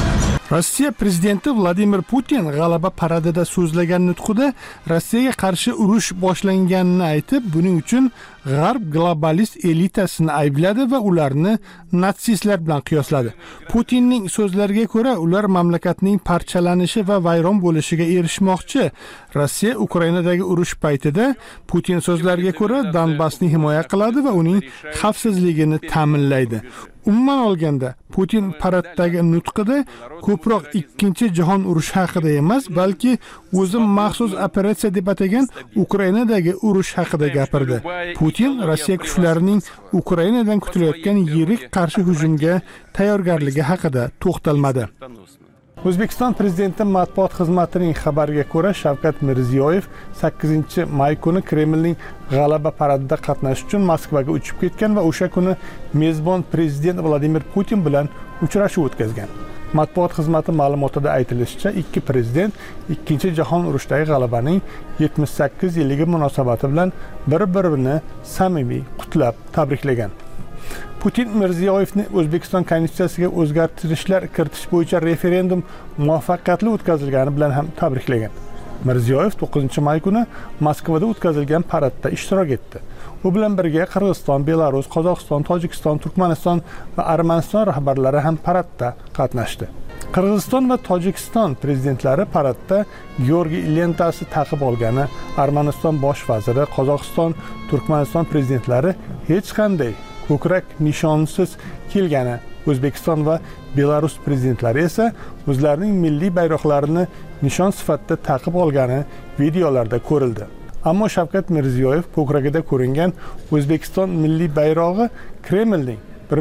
Rossiya prezidenti Vladimir Putin g'alaba paradida so'zlagan nutqida Rossiyaga qarshi urush boshlanganini aytib, buning uchun G'arb globalist elitasini aybladi va ularni natsistlar bilan qiyosladi. Putinning so'zlariga ko'ra, ular mamlakatning parchalanishi va vayron bo'lishiga erishmoqchi. Rossiya Ukrainadagi urush paytida Putin so'zlariga ko'ra Donbassni himoya qiladi va uning xavfsizligini ta'minlaydi. Umuman olganda, Putin paraddagi nutqida ko'proq ikkinchi jahon urushi haqida emas, balki o'zi maxsus operatsiya deb atagan Ukrainadagi urush haqida gapirdi. Putin Rossiya kuchlarining Ukrainadan kutilayotgan yirik qarshi hujumga tayyorgarligi haqida to'xtalmadi. O'zbekiston prezidenti matbuot xizmatining xabariga ko'ra, Shavkat Mirziyoyev 8-may kuni Kremlning g'alaba paradida qatnashish uchun Moskvaga uchib ketgan va o'sha kuni mezbon prezident Vladimir Putin bilan uchrashuv o'tkazgan. Matbuot xizmati ma'lumotida aytilishicha, ikki prezident Ikkinchi jahon urushidagi g'alabaning 78 yilligi munosabati bilan bir-birini samimiy qutlab tabriklagan. Putin Mirziyoyevni O'zbekiston konstitutsiyasiga o'zgartirishlar kiritish bo'yicha referendum muvaffaqiyatli o'tkazilgani bilan ham tabriklagan. Mirziyoyev 9-may kuni Moskvada o'tkazilgan paradda ishtirok etdi. U bilan birga Qirg'iziston, Belarus, Qozog'iston, Tojikiston, Turkmaniston va Armaniston rahbarlari ham paradda qatnashdi. Qirg'iziston va Tojikiston prezidentlari paradda Georgiy lentasi taqib olgani, Armaniston bosh vaziri, Qozog'iston, Turkmaniston prezidentlari hech qanday ko'krak nishonsiz kelgani, O'zbekiston va Belarus prezidentlari esa o'zlarining milliy bayroqlarini nishon sifatida taqib olgani videolarda ko'rildi. Ammo Shavkat Mirziyoyev ko'kragida ko'ringan O'zbekiston milliy bayrog'i Kremlning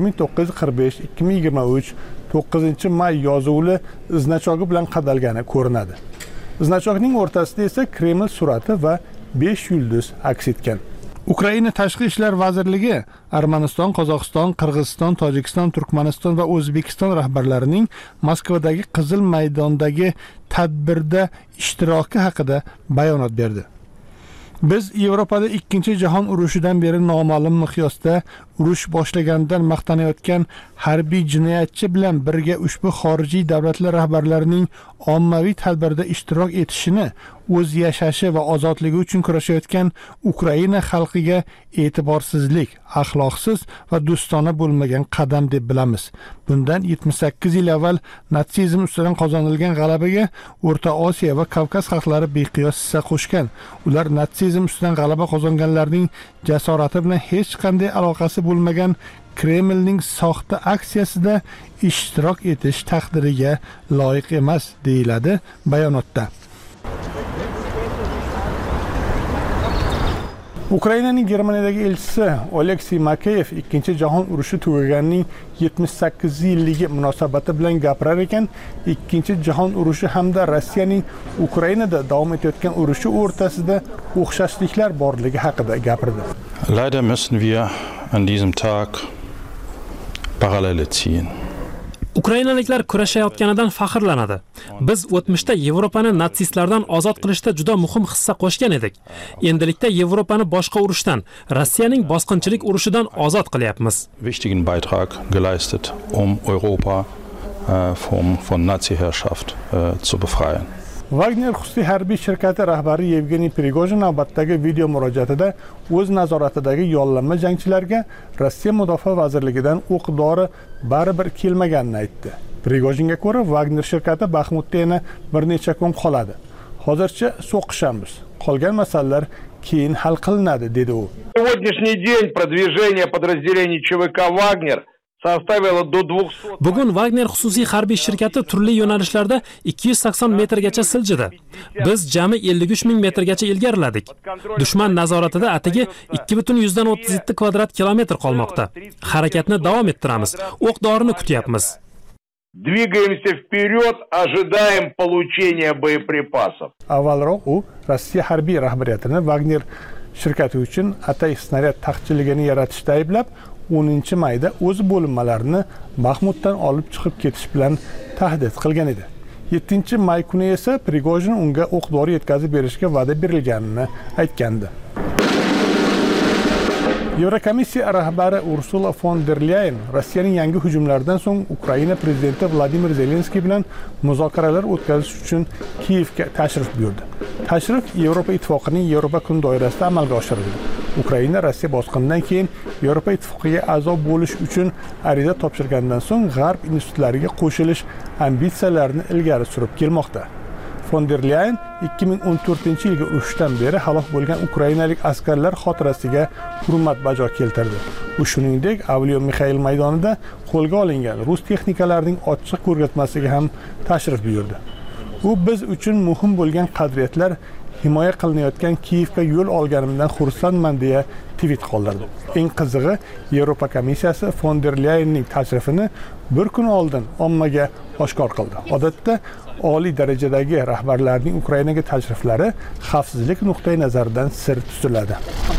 1945-2023 9-may yozuvli iznachogi bilan qadalgani ko'rinadi. Iznachoqning o'rtasida esa Kreml surati va 5 yulduz aks etgan. Ukraina Tashqi ishlar vazirligi Armaniston, Qozog'iston, Qirg'iziston, Tojikiston, Turkmaniston va O'zbekiston rahbarlarining Moskvadagi Qizil maydondagi tadbirda ishtiroki haqida bayonot berdi. Biz Yevropada Ikkinchi jahon urushidan beri noma'lum miqyosda urush boshlaganidan maqtanayotgan harbiy jinoyatchi bilan birga ushbu xorijiy davlatlar rahbarlarining ommaviy tadbirda ishtirok etishini, o'z yashashi va ozodligi uchun kurashayotgan Ukraina xalqiga e'tiborsizlik, axloqsiz va do'stona bo'lmagan qadam deb bilamiz. Bundan 78 yil avval natsizm ustidan qozonilgan g'alabaga O'rta Osiyo va Kavkaz xalqlari beqiyos hissa qo'shgan. Ular natsizm ustidan g'alaba qozonganlarning jasorati bilan hech qanday aloqasi bo'lmagan Kremlning soxta aksiyasida ishtirok etish taqdiriga loyiq emas, deyiladi bayonotda. Ukrainaning Germaniyadagi elchisi Oleksiy Makeyev Ikkinchi jahon urushi tugaganining 78 yilligi munosabati bilan gapirar ekan, Ikkinchi jahon urushi hamda Rossiyaning Ukrainada davom etayotgan urushi o'rtasida o'xshashliklar borligi haqida gapirdi. Leider müssen wir an diesem Tag Parallele ziehen. Ukrainaliklar kurashayotganidan faxrlanadi. Biz o'tmishda Yevropani natsistlardan ozod qilishda juda muhim hissa qo'shgan edik. Endilikda Yevropani boshqa urushdan, Rossiyaning bosqinchilik urushidan ozod qilyapmiz. Wichtigen Beitrag geleistet, Europa von Nazi-Herrschaft zu befreien. Wagner xususiy harbiy shirkati rahbari Yevgeniy Prigojin navbatdagi video murojaatida o'z nazoratidagi yollanma jangchilarga Rossiya Mudofaa vazirligidan o'q-dori baribir kelmaganini aytdi. Prigojinga ko'ra, Wagner shirkati Baxmutda yana bir necha kun qoladi. Hozircha so'qishamiz. Qolgan masalalar keyin hal qilinadi, dedi u. Сегодняшний день продвижение подразделений ЧВК Wagner составило до 200. Bugun Wagner xususiy harbiy shirkati turli yo'nalishlarda 280 metrgacha siljidi. Biz jami 53 ming metrgacha ilgariladik. Dushman nazoratida atigi 2,37 kvadrat kilometr qolmoqda. Harakatni davom ettiramiz. O'q-dorini kutyapmiz. Двигаемся вперед, ожидаем получения боеприпасов. Avvalroq u Rossiya harbiy rahbariyatini Wagner shirkati uchun atay snaryad taqchilligini yaratishda ayblab, 10-mayda o'z bo'linmalarini Baxmutdan olib chiqib ketish bilan tahdid qilgan edi. 7-may kuni esa Prigojin unga o'q-dori yetkazib berishga va'da berilganini aytgandi. Yevrokomissiya rahbari Ursula von der Leyen Rossiyaning yangi hujumlaridan so'ng Ukraina prezidenti Vladimir Zelenskiy bilan muzokaralar o'tkazish uchun Kiyevga tashrif buyurdi. Tashrif Yevropa Ittifoqining Yevropa kuni doirasida amalga oshirildi. Ukraina Rossiya bosqinidan keyin Yevropa Ittifoqiga a'zo bo'lish uchun ariza topshirgandan so'ng G'arb institutlariga qo'shilish ambitsiyalarini ilgari surib kelmoqda. Von der Leyen 2014-yilgi urushdan beri halok bo'lgan ukrainalik askarlar xotirasiga hurmat bajo keltirdi. U shuningdek, Avliyo Mixail maydonida qo'lga olingan rus texnikalarining ochiq ko'rgazmasiga ham tashrif buyurdi. U biz uchun muhim bo'lgan qadriyatlar himoya qilinayotgan Kiyevga yo'l olganimdan xursandman deya tweet qoldirdi. Eng qizig'i, Yevropa komissiyasi von der Leyenning tashrifini bir kun oldin ommaga oshkor qildi. Odatda oliy darajadagi rahbarlarning Ukrainaga tashriflari xavfsizlik nuqtai nazaridan sir tutiladi.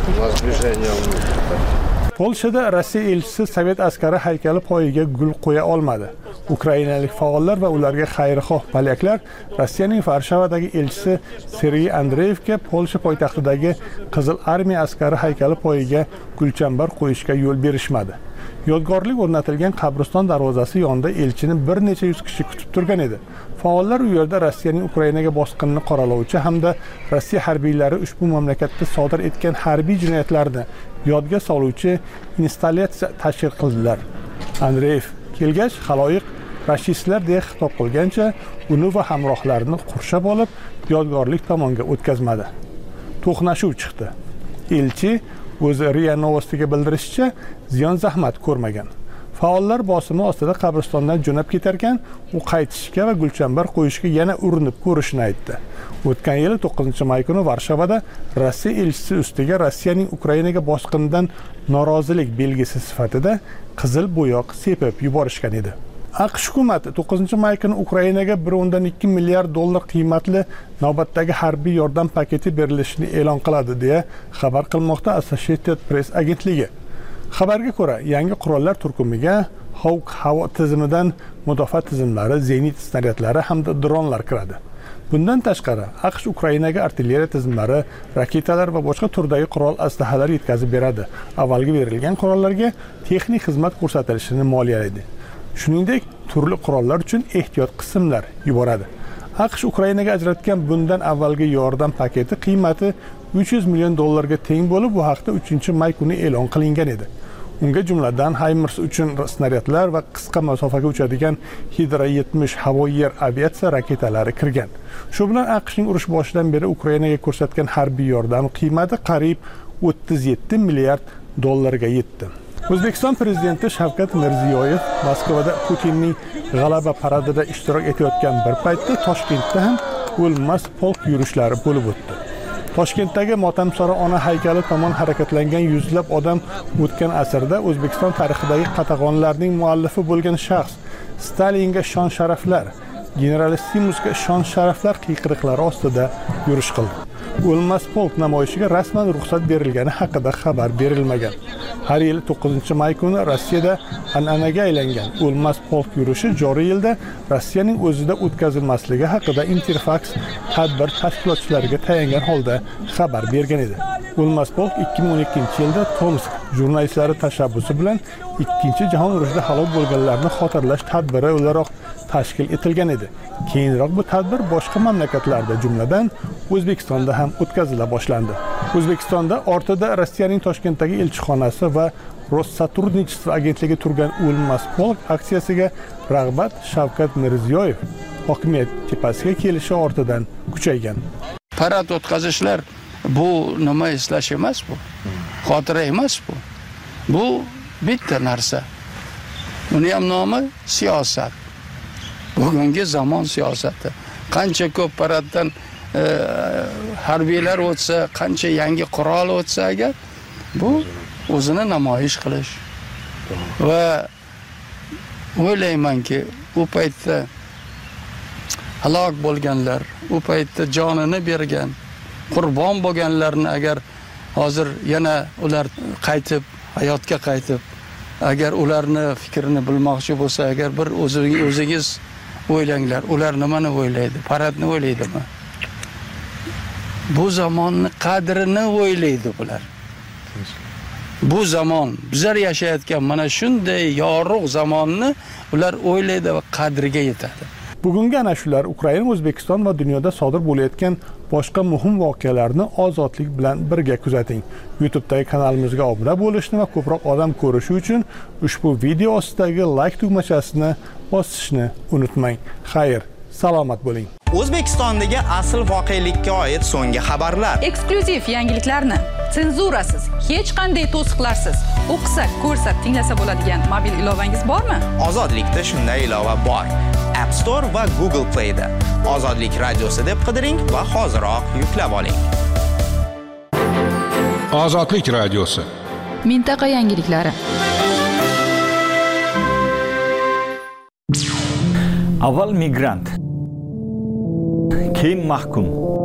Polshada Rossiya elchisi Sovet askari haykali poyiga gul qo'ya olmadi. Ukrainalik faollar va ularga xayrixoh polyaklar Rossiyaning Varshavadagi elchisi Sergey Andreyevga Polsha poytaxtidagi Qizil armiya askari haykali poyiga gulchambar qo'yishga yo'l berishmadi. Yodgorlik o'rnatilgan qabriston darvozasi yonida elchini bir necha yuz kishi kutib turgan edi. Faollar u yerda Rossiyaning Ukrainaga bosqinini qoralovchi hamda Rossiya harbiylari ushbu mamlakatda sodir etgan harbiy jinoyatlarni yodga soluvchi installyatsiya tashkil qildilar. Andreyev kelgach, xaloyiq rashistlar deya xitob qilgancha uni va hamrohlarini qurshab olib, yodgorlik tomonga o'tkazmadi. To'qnashuv chiqdi. Elchi o'zi RIA Novostiga bildirishicha, ziyon zahmat ko'rmagan. Faollar bosimi ostida qabristondan jo'nab ketarkan, u qaytishga va gulchambar qo'yishga yana urinib ko'rishini aytdi. O'tgan yili 9-may kuni Varshavada Rossiya elchisi ustiga Rossiyaning Ukrainaga bosqinidan norozilik belgisi sifatida qizil bo'yoq sepib yuborishgan edi. AQSh hukumati 9-may kuni Ukrainaga 1.2 milliard dollar qiymatli navbatdagi harbiy yordam paketi berilishini e'lon qiladi deya xabar qilmoqda Associated Press agentligi. Xabarga ko'ra, yangi qurollar turkumiga Hawk havo tizimidan mudofaa tizimlari, zenit snaryadlari hamda dronlar kiradi. Bundan tashqari, AQSh Ukrainaga artilleriya tizimlari, raketalar va boshqa turdagi qurol aslahalar yetkazib beradi. Avvalgi berilgan qurollarga texnik xizmat ko'rsatilishini moliyalaydi. Shuningdek, turli qurollar uchun ehtiyot qismlar yuboradi. AQSh Ukrainaga ajratgan bundan avvalgi yordam paketi qiymati 300 million dollarga teng bo'lib, bu haqda 3-may kuni e'lon qilingan edi. Unga jumladan HIMARS uchun snaryadlar va qisqa masofaga uchadigan Hydra 70 havo-yer aviatsiya raketalari kirgan. Shu bilan AQShning urush boshidan beri Ukrainaga ko'rsatgan harbiy yordam qiymati qariyb 37 milliard dollarga yetdi. O'zbekiston prezidenti Shavkat Mirziyoyev Moskvada Putinning g'alaba paradida ishtirok etayotgan bir paytda Toshkentda ham o'lmas polk yurishlari bo'lib o'tdi. Toshkentdagi Motamsaro ona haykali tomon harakatlangan yuzlab odam o'tgan asrda O'zbekiston tarixidagi qatag'onlarning muallifi bo'lgan shaxs Stalinga shon-sharaflar, Generalissimusga shon-sharaflar qiyqiriqlari ostida yurish qildi. O'lmas polk namoyishiga rasman ruxsat berilgani haqida xabar berilmagan. Har yili 9-may kuni Rossiyada an'anaga aylangan o'lmas polk yurishi joriy yilda Rossiyaning o'zida o'tkazilmasligi haqida Interfax tadbir tashkilotchilariga tayangan holda xabar bergan edi. O'lmas polk 2012-yilda Tomsk jurnalistlari tashabbusi bilan 2-jahon urushida halok bo'lganlarni xotirlash tadbiri o'laroq tashkil etilgan edi. Keyinroq bu tadbir boshqa mamlakatlarda, jumladan O'zbekistonda ham o'tkazila boshlandi. O'zbekistonda ortida Rossiyaning Toshkentdagi elchixonasi va Rossaturnичество agentligi turgan o'lmas polk aksiyasiga rag'bat Shavkat Mirziyoyev hokimiyat tepasiga kelishi ortidan kuchaygan. Parad o'tkazishlar bu nima eslash emas bu. Xotira emas bu. Bu bitta narsa. Buni ham nomi siyosat. Bugungi zamon siyosati. Qancha ko'p paraddan harbiylar o'tsa, qancha yangi qurol o'tsa agar bu o'zini namoyish qilish. Va o'ylaymanki, u paytda halok bo'lganlar, u paytda jonini bergan, qurbon bo'lganlarni agar hozir yana ular qaytib, hayotga qaytib, agar ularni fikrini bilmoqchi bo'lsa, agar bir o'zingiz o'ylanglar, ular nimani o'ylaydi? Paradni o'ylaydimi? Bu zamonning qadrini o'ylaydi bular. Bu zamon bizlar yashayotgan mana shunday yorug' zamonni ular o'ylaydi va qadriga yetadi. Bugungi ana shular Ukraina, O'zbekiston va dunyoda sodir bo'layotgan boshqa muhim voqealarni ozodlik bilan birga kuzating. YouTube'dagi kanalimizga obuna bo'lishni va ko'proq odam ko'rishi uchun ushbu video ostidagi like tugmachasini bosishni unutmang. Xayr, salomat bo'ling. O'zbekistondagi asl voqelikka oid so'nggi xabarlar. Eksklyuziv yangiliklarni senzurasiz, hech qanday to'siqlarsiz o'qisa, ko'rsa, tinglasa bo'ladigan mobil ilovangiz bormi? Ozodlikda shunday ilova bor. App Store va Google Play da Ozodlik radiosi deb qidiring va hoziroq yuklab oling. Ozodlik radiosi. Mintaqa yangiliklari. Avval migrant, keyin mahkum.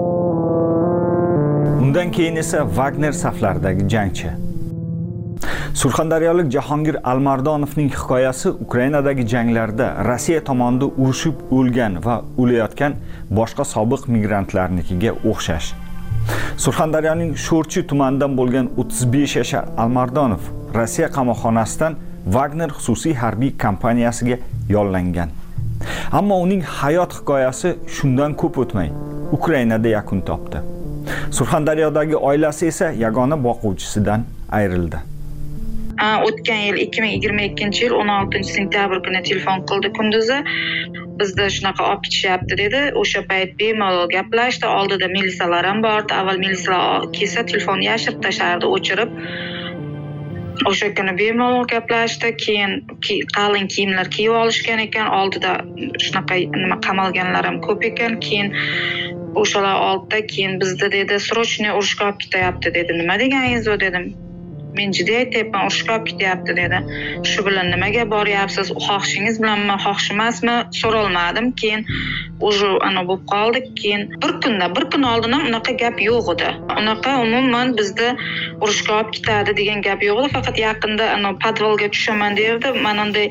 Undan keyin esa Wagner saflaridagi jangchi. Surxondaryolik Jahongir Almardonovning hikoyasi Ukrainadagi janglarda Rossiya tomonidan urushib o'lgan va o'layotgan boshqa sobiq migrantlarnikiga o'xshash. Surxondaryoning Sho'rchi tumanidan bo'lgan 35 yashar Almardonov Rossiya qamoqxonasidan Wagner xususiy harbiy kompaniyasiga yollangan. Ammo uning hayot hikoyasi shundan ko'p o'tmay Ukrainada yakun topdi. Surxondaryodagi oilasi esa yagona boquvchisidan ayrildi. O'tgan yil 2022-yil 16-sentyabr kuni telefon qildi kunduzi. Bizda shunaqa olib ketishyapti dedi. O'sha payt bemalol gaplashdi. Oldida militsiyalar ham bordi. Avval militsiyalar kelsa telefonni yashirib tashlardi, o'chirib. O'sha kuni bemalol gaplashdi. Keyin qalin kiyimlar kiyib olishgan ekan. Oldida shunaqa qamalganlar ham ko'p ekan. Keyin o'shalar oldida keyin bizda dedi, srochniy urushga olib ketyapti dedi. Nima deganingiz u dedim. Men jiddiy aytyapman, urushga olib ketyapti dedi. Shu bilan nimaga boryapsiz? Xohishingiz bilanmi, xohish emasmi? So'rolmadim. Keyin o'sha bo'lib qoldi. Keyin bir kun oldin ham unaqa gap yo'q edi. Unaqa umuman bizda urushga olib ketadi degan gap yo'q edi. Faqat yaqinda podvalga tushaman derdi. Mana unday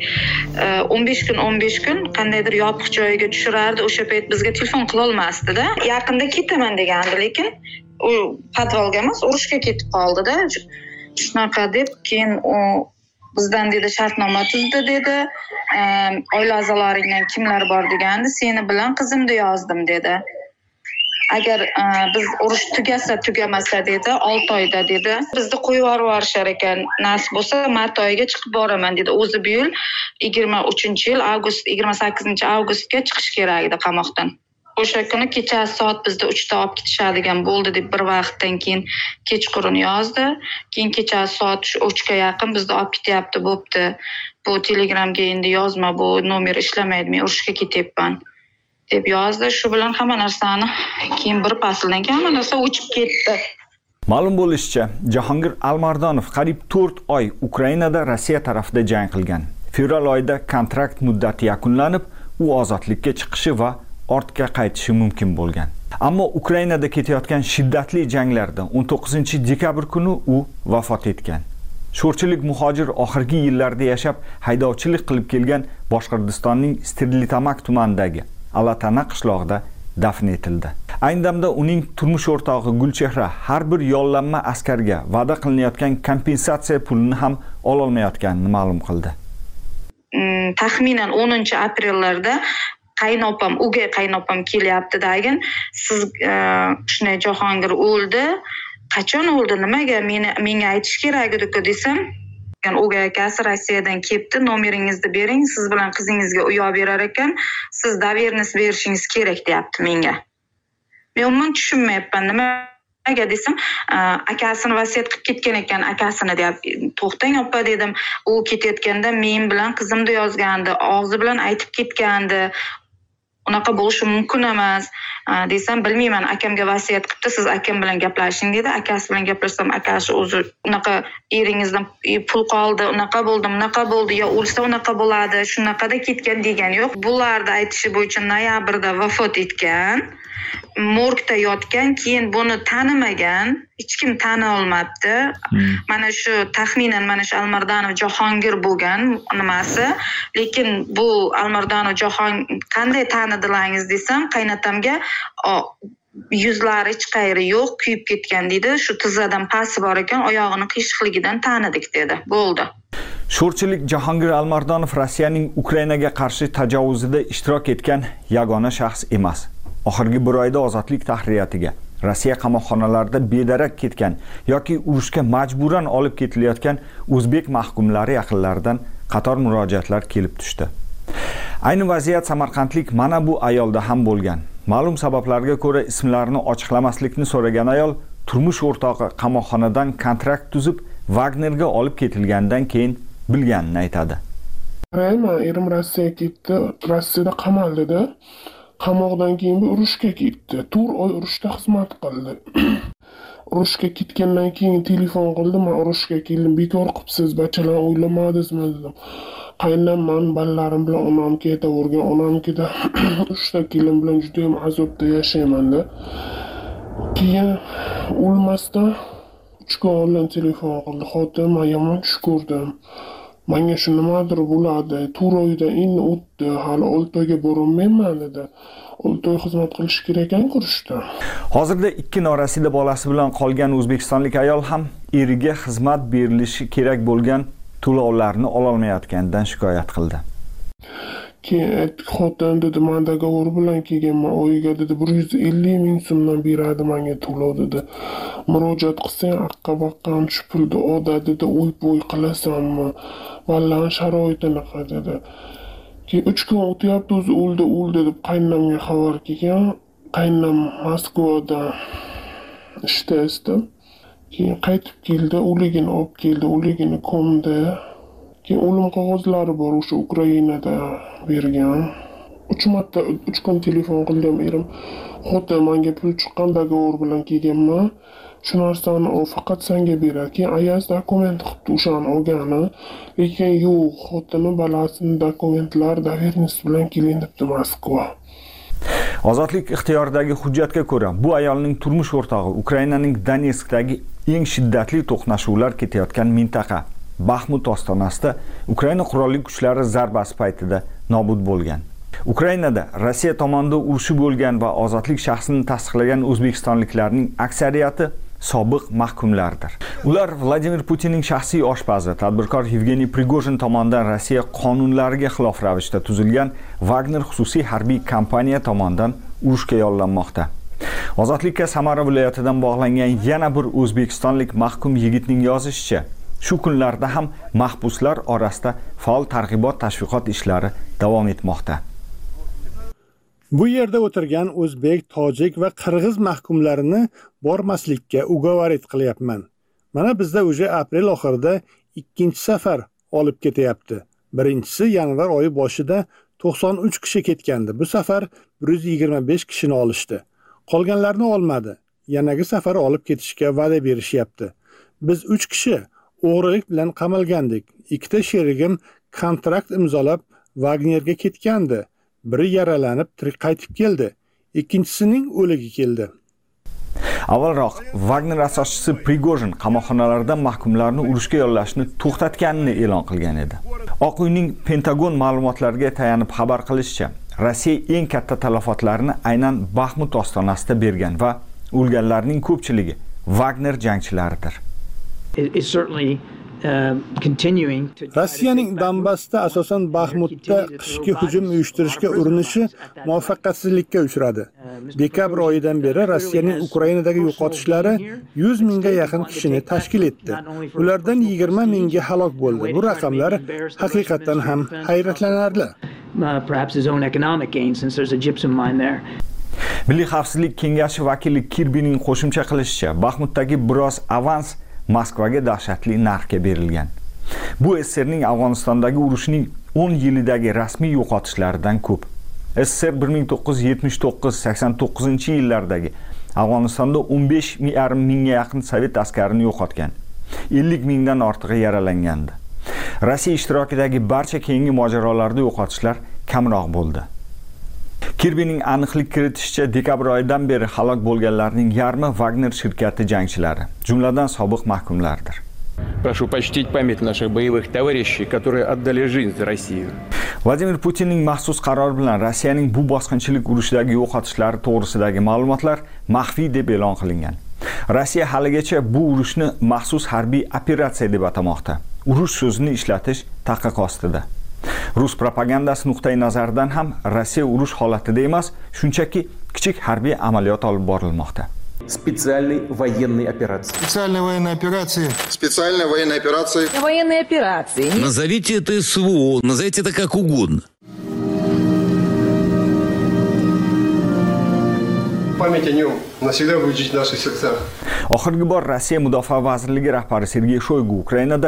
15 kun qandaydir yopiq joyga tushirardi. O'sha payt bizga telefon qila olmasdi-da. Yaqinda ketaman degandi, lekin u podvalga emas, urushga ketib qoldi-da. Shunaqa deb keyin bizdan dedi shartnoma tuzdi dedi. Oila a'zolaringdan kimlar bor degandi. Seni bilan qizimni yozdim dedi. Agar biz urush tugamasa dedi, 6 oyda dedi. Bizni qo'yib yuborishar ekan. Nasib bo'lsa mart oyiga chiqib boraman dedi. O'zi bu yil 23-yil 28-avgustga chiqish kerak edi qamoqdan. O'sha kuni kechasi soat bizda 3da olib ketishadigan bo'ldi deb bir vaqtdan keyin kechqurun yozdi. Keyin kechasi soat 3ga yaqin bizda olib ketyapti, bo'pti. Bu Telegramga endi yozma, bu nomer ishlamaydi, men urushga ketyapman deb yozdi. Shu bilan hamma narsani keyin bir fasldan keyin hamma narsa o'chib ketdi. Ma'lum bo'lishicha, Jahongir Almardonov qariyb 4 oy Ukrainada Rossiya tarafida jang qilgan. Fevral oyida kontrakt muddati yakunlanib, u ozodlikka chiqishi va ortga qaytishi mumkin bo'lgan. Ammo Ukrainada ketayotgan shiddatli janglarda 19-dekabr kuni u vafot etgan. Sho'rchilik muhojir oxirgi yillarda yashab, haydovchilik qilib kelgan Boshqirdistonning Stirlitamak tumanidagi Alatana qishlog'ida dafn etildi. Ayni damda uning turmush o'rtog'i Gulchehra har bir yollanma askarga va'da qilinayotgan kompensatsiya pulini ham ola olmayotganini ma'lum qildi. Taxminan 10-aprellarda o'gay qaynopam kelyapti dagin. Siz shunday Jahongir o'ldi. Qachon o'ldi? Nimaga? Menga aytish kerak edi-ku desam, o'gay akasi Rossiyadan kelibdi, nomeringizni bering, siz bilan qizingizga uy olib berar ekan, siz dovernost berishingiz kerak deyapti menga. Men umuman tushunmayapman. Nimaga desam, akasini vasiyat qilib ketgan ekan, akasini deb, to'xtang opa dedim. U ketayotganda men bilan qizimni yozgandi, og'zi bilan aytib ketgandi. Unaqa bo'lishi mumkin emas desam, bilmayman, akamga vasiyat qilibdi, siz akam bilan gaplashing dedi. Akasi bilan gaplashsam, akasi o'zi unaqa eringizdan pul qoldi, unaqa bo'ldi, yo o'lsa unaqa bo'ladi, shunaqada ketgan degan yo'q. Bularda aytishi bo'yicha noyabrda vafot etgan, morgda yotgan, keyin buni tanimagan, hech kim tana olmabdi. Mana shu taxminan mana shu Almardonov Jahongir bo'lgan nimasi, lekin bu Almardonov Jahongir qanday tanidilaringiz desam, qaynatamga yuzlari hech qayeri yo'q, kuyib ketgan deydi. Shu tizzadan pasi bor ekan, oyog'ini qiyshiqligidan tanidik dedi. Bo'ldi. Sho'rchilik Jahongir Almardonov Rossiyaning Ukrainaga qarshi tajovuzida ishtirok etgan yagona shaxs emas. Oxirgi bir oyda Ozodlik tahririyatiga Rossiya qamoqxonalarida bedarak ketgan yoki urushga majburan olib ketilayotgan o'zbek mahkumlari yaqinlaridan qator murojaatlar kelib tushdi. Ayni vaziyat samarqandlik mana bu ayolda ham bo'lgan. Ma'lum sabablarga ko'ra ismlarini ochiqlamaslikni so'ragan ayol turmush o'rtog'i qamoqxonadan kontrakt tuzib Wagnerga olib ketilgandan keyin bilganini aytadi. Erim Rossiyaga ketdi, Rossiyada qamaldi-da. Qamoqdan keyin urushga ketdi. 4 oy urushda xizmat qildi. Urushga ketgandan keyin telefon qildi, men urushga keldim, bekor qilibsiz, bachalar o'ylamadingizmi dedim. Qaynonam balalarim bilan onam ketavergan, onamkida 3 ta kelim bilan juda ham azobda yashayman-da. Keyin o'lmasdan 3 kun oldin telefon qildi. Xotin, men yomon tush ko'rdim. Menga shu nimadir bo'ladi. 4 oyda endi o'tdi, hali 6 oyga borolmayman dedi. 6 oy xizmat qilish kerak ekan kurishda. Hozirda 2 norasida bolasi bilan qolgan o'zbekistonlik ayol ham eriga xizmat berilishi kerak bo'lgan to'lovlarni ololmayotganidan shikoyat qildi. Keyin xotin dedi, men dogovor bilan kelganman, oyiga dedi 150 ming so'mdan beradi menga to'lov dedi. Murojaat qilsang aqqa-baqqan shu pulni oda dedi, o'y-bo'y qilasanmi? Vallahi sharoitini dedi. Keyin 3 kun o'tyapti, o'zi o'ldi deb qaynonamga xabar kelgan. Qaynonam Moskvada ishda. Keyin qaytib keldi, o'ligini olib keldi, o'ligini ko'mdi. Keyin o'lim qog'ozlari bor, o'sha Ukrainada bergan. 3 kun telefon qildim erim. Xotin, menga pul chiqqan dogovor bilan kelganman. Shu narsani u faqat senga beradi. Keyin ayaz dokument qilibdi o'shani olgani. Lekin yo'q, xotini balasini dokumentlar dovernis bilan kelin debdi Moskva. Ozodlik ixtiyoridagi hujjatga ko'ra, bu ayolning turmush o'rtog'i Ukrainaning Donetskdagi eng shiddatli to'qnashuvlar ketayotgan mintaqa Baxmut ostonasida Ukraina qurolli kuchlari zarbasi paytida nobud bo'lgan. Ukrainada Rossiya tomonidan urushi bo'lgan va ozodlik shaxsini tasdiqlagan o'zbekistonliklarning aksariyati sobiq mahkumlardir. Ular Vladimir Putinning shaxsiy oshpazi, tadbirkor Yevgeniy Prigojin tomonidan Rossiya qonunlariga xilof ravishda tuzilgan Wagner xususiy harbiy kompaniya tomonidan urushga yollanmoqda. Ozodlikka Samara viloyatidan bog'langan yana bir o'zbekistonlik mahkum yigitning yozishicha, shu kunlarda ham mahbuslar orasida faol targ'ibot tashviqot ishlari davom etmoqda. Bu yerda o'tirgan o'zbek, tojik va qirg'iz mahkumlarini bormaslikka ugovorit qilyapman. Mana bizda o'sha aprel oxirida 2-chi safar olib ketyapti. Birinchisi yanvar oyi boshida 93 kishi ketgandi. Bu safar 125 kishini olishdi. Qolganlarni olmadi. Yanagi safar olib ketishga va'da berishyapti. Biz 3 kishi o'g'rilik bilan qamalgandik. 2 ta sherigim kontrakt imzolab Wagnerga ketgandi. Biri yaralanib tirik qaytib keldi. Ikkinchisining o'ligi keldi. Avvalroq Wagner asoschisi Prigojin qamoqxonalardan mahkumlarni urushga yollashni to'xtatganini e'lon qilgan edi. Oq uyning Pentagon ma'lumotlariga tayanib xabar qilishicha, Rossiya eng katta talafotlarni aynan Baxmut ostonasida bergan va o'lganlarning ko'pchiligi Wagner jangchilaridir. Rossiyaning Donbassda, asosan Baxmutda qishki hujum uyushtirishga urinishi muvaffaqiyatsizlikka uchradi. Dekabr oyidan beri Rossiyaning Ukrainadagi yo'qotishlari 100 mingga yaqin kishini tashkil etdi. Ulardan 20 mingi halok bo'ldi. Bu raqamlar haqiqatan ham hayratlanarli. Milliy xavfsizlik kengashi vakili Kirbining qo'shimcha qilishicha, Baxmutdagi biroz avans Moskvaga dahshatli narxga berilgan. Bu SSRning Afg'onistondagi urushining 10 yilidagi rasmiy yo'qotishlaridan ko'p. SSR 1979-89-yillardagi Afg'onistonda 15,5 mingga yaqin sovet askarini yo'qotgan. 50 mingdan ortig'i yaralangandi. Rossiya ishtirokidagi barcha keyingi mojarolarda yo'qotishlar kamroq bo'ldi. Kirbining aniqlik kiritishicha, dekabr oyidan beri halok bo'lganlarning yarmi Wagner shirkati jangchilari, jumladan sobiq mahkumlardir. Прошу почтить память наших боевых товарищей, которые отдали жизнь за Россию. Vladimir Putinning maxsus qarori bilan Rossiyaning bu bosqinchilik urushidagi yo'qotishlari to'g'risidagi ma'lumotlar maxfiy deb e'lon qilingan. Rossiya haligacha bu urushni maxsus harbiy operatsiya deb atamoqda. Urush so'zini ishlatish taqiq ostida. Rus propagandasi nuqtai nazaridan ham Rossiya urush holatida emas, shunchaki kichik harbiy amaliyot olib borilmoqda. Специальной военной операции. Специальной военной операции. Специальной военной операции. Военной операции. Назовите это СВО, назовите это как угодно. Память о нем навсегда будет жить в наших сердцах. Oxirgi bor Rossiya Mudofaa vazirligi rahbari Sergey Shoygu Ukrainada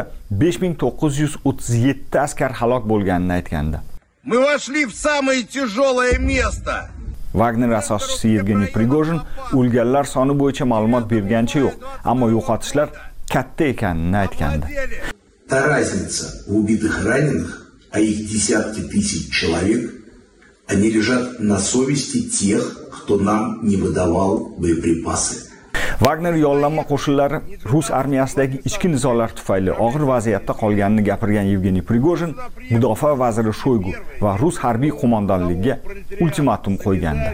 5937 askar halok bo'lganini aytgandi. Мы вошли в самое тяжелое место. Wagner asoschisi Yevgeniy Prigozhin o'lganlar soni bo'yicha ma'lumot bergancha yo'q, ammo yo'qotishlar katta ekanini aytgandi. Та разница в убитых и раненых, а их десятки тысяч человек, они лежат на совести тех, кто нам не выдавал боеприпасы. Wagner yollanma qo'shinlari Rus armiyasidagi ichki nizolar tufayli og'ir vaziyatda qolganini gapirgan Yevgeniy Prigozhin mudofaa vaziri Shoygu va Rus harbiy qo'mondonligiga ultimatum qo'ygandi.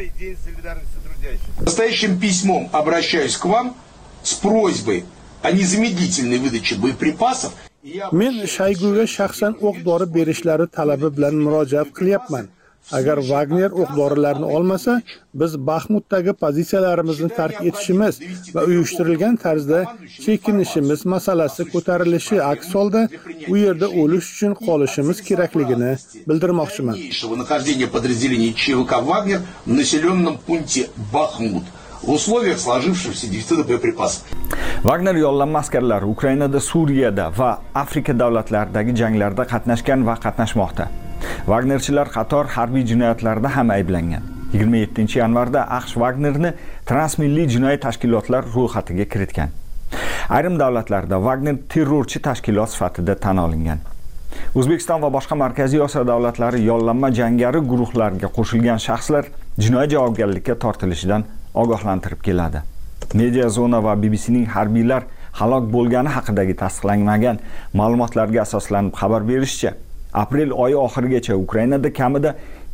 Настоящим письмом обращаюсь к вам с просьбой о незамедлительной выдаче боеприпасов. Men Shoyguga shaxsan o'q-dori berishlari talabi bilan murojaat qilyapman. Agar Wagner o'q-dorilarni olmasa, biz Baxmutdagi pozitsiyalarimizni tark etishimiz va uyushtirilgan tarzda chekinishimiz masalasi ko'tarilishi aks holda u yerda o'lish uchun qolishimiz kerakligini bildirmoqchiman. Нахождение подразделений ЧВК Вагнер в населенном пункте Бахмут в условиях сложившегося дефицита боеприпасов. Wagner yollanma askarlari Ukrainada, Suriyada va Afrika davlatlaridagi janglarda qatnashgan va qatnashmoqda. Wagnerchilar qator harbiy jinoyatlarda ham ayblangan. 27-yanvarda AQSh Wagnerni transmilliy jinoiy tashkilotlar ro'yxatiga kiritgan. Ayrim davlatlarda Wagner terrorchi tashkilot sifatida tan olingan. O'zbekiston va boshqa Markaziy Osiyo davlatlari yollanma jangari guruhlarga qo'shilgan shaxslar jinoiy javobgarlikka tortilishidan ogohlantirib keladi. Media Zona va BBCning harbiylar halok bo'lgani haqidagi tasdiqlanmagan ma'lumotlarga asoslanib xabar berishicha, aprel oyi oxirigacha Ukrainada kamida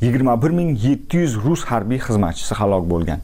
21700 rus harbiy xizmatchisi halok bo'lgan.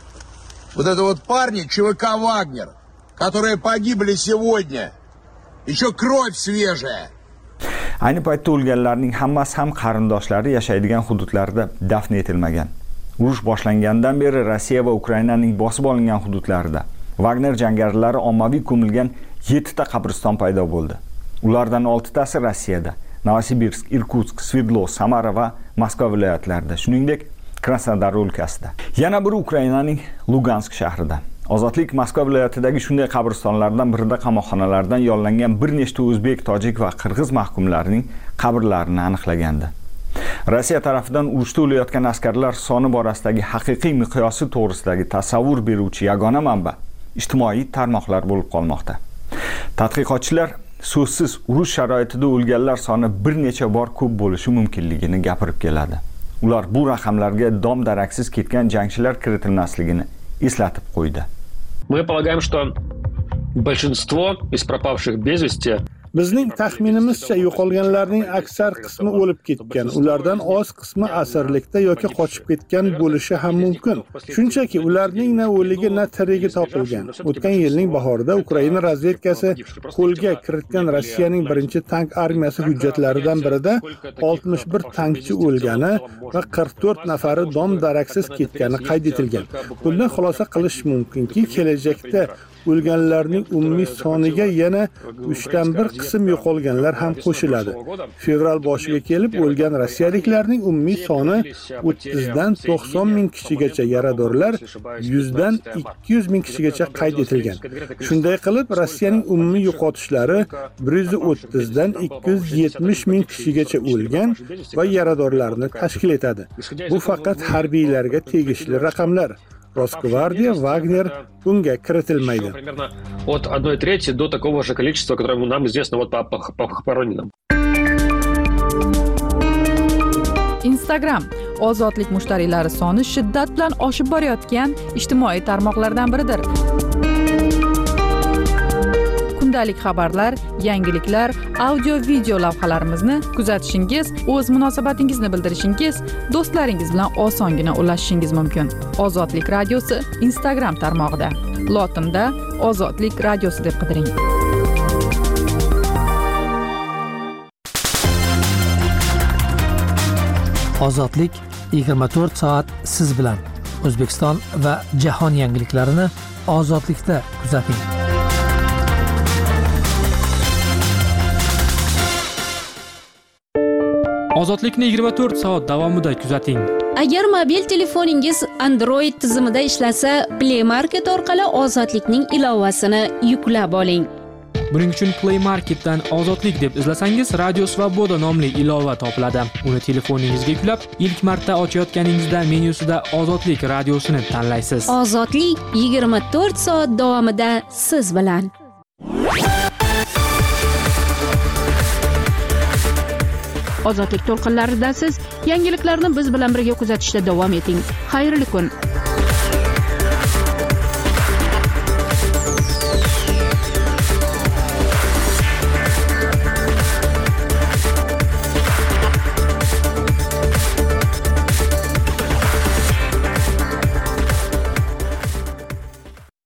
Вот это вот парни ЧВК Вагнер, которые погибли сегодня. Еще кровь свежая. Ayni paytda o'lganlarning hammasi ham qarindoshlari yashaydigan hududlarda dafn etilmagan. Urush boshlangandan beri Rossiya va Ukrainaning bosib olingan hududlarida Wagner jangarilari ommaviy ko'milgan 7 ta qabriston paydo bo'ldi. Ulardan 6 tasi Rossiyada, Novosibirsk, Irkutsk, Sverdlovsk, Samara va Moskva viloyatlarida, shuningdek Krasnodar o'lkasida. Yana biri Ukrainaning Lugansk shahrida. Ozodlik Moskva viloyatidagi shunday qabristonlardan birida qamoqxonalardan yollangan bir nechta o'zbek, tojik va qirg'iz mahkumlarining qabrlarini aniqlagandi. Rossiya tarafidan urushda o'layotgan askarlar soni borasidagi haqiqiy miqyosi to'g'risidagi tasavvur beruvchi yagona manba ijtimoiy tarmoqlar bo'lib qolmoqda. Tadqiqotchilar so'zsiz urush sharoitida o'lganlar soni bir necha bor ko'p bo'lishi mumkinligini gapirib keladi. Ular bu raqamlarga dom daraksiz ketgan jangchilar kiritilmasligini eslatib qo'ydi. Мы полагаем, что большинство из пропавших без вести Bizning taxminimizcha yo'qolganlarning aksar qismi o'lib ketgan. Ulardan oz qismi asirlikda yoki qochib ketgan bo'lishi ham mumkin. Shunchaki ularning na o'ligi, na tirigi topilgan. O'tgan yilning bahorida Ukraina razvedkasi qo'lga kiritgan Rossiyaning birinchi tank armiyasi hujjatlaridan birida 61 tankchi o'lgani va 44 nafari dom daraksiz ketgani qayd etilgan. Bundan xulosa qilish mumkinki, kelajakda o'lganlarning umumiy soniga yana 3dan 1 qism yo'qolganlar ham qo'shiladi. Fevral boshiga kelib o'lgan rossiyaliklarning umumiy soni 30 dan 90 ming kishigacha, yaradorlar 100 dan 200 ming kishigacha qayd etilgan. Shunday qilib, Rossiyaning umumiy yo'qotishlari 130 dan 270 ming kishigacha o'lgan va yaradorlarni tashkil etadi. Bu faqat harbiylarga tegishli raqamlar. Rosgvardiya, Wagner bunga kiritilmaydi. От 1/3 до такого же количества, которое нам известно вот по похороненным. Instagram ozodlik mushtariylari soni shiddat bilan oshib borayotgan ijtimoiy tarmoqlardan biridir. kundalik xabarlar, yangiliklar, audio video lavhalarimizni kuzatishingiz, o'z munosabatingizni bildirishingiz, do'stlaringiz bilan osongina ulashishingiz mumkin. Ozodlik radiosi Instagram tarmog'ida. Lotinda Ozodlik radiosi deb qidiring. Ozodlik 24 soat siz bilan. O'zbekiston va jahon yangiliklarini ozodlikda kuzating. Ozodlikni 24 soat davomida kuzating. Agar mobil telefoningiz Android tizimida ishlasa, Play Market orqali Ozodlikning ilovasini yuklab oling. Buning uchun Play Marketdan Ozodlik deb izlasangiz, Radio Svoboda nomli ilova topiladi. Uni telefoningizga yuklab, ilk marta ochayotganingizda menyusida Ozodlik radiosini tanlaysiz. Ozodlik 24 soat davomida siz bilan. Ozodlik to'lqinlarida siz yangiliklarni biz bilan birga kuzatishda davom eting. Xayrli kun.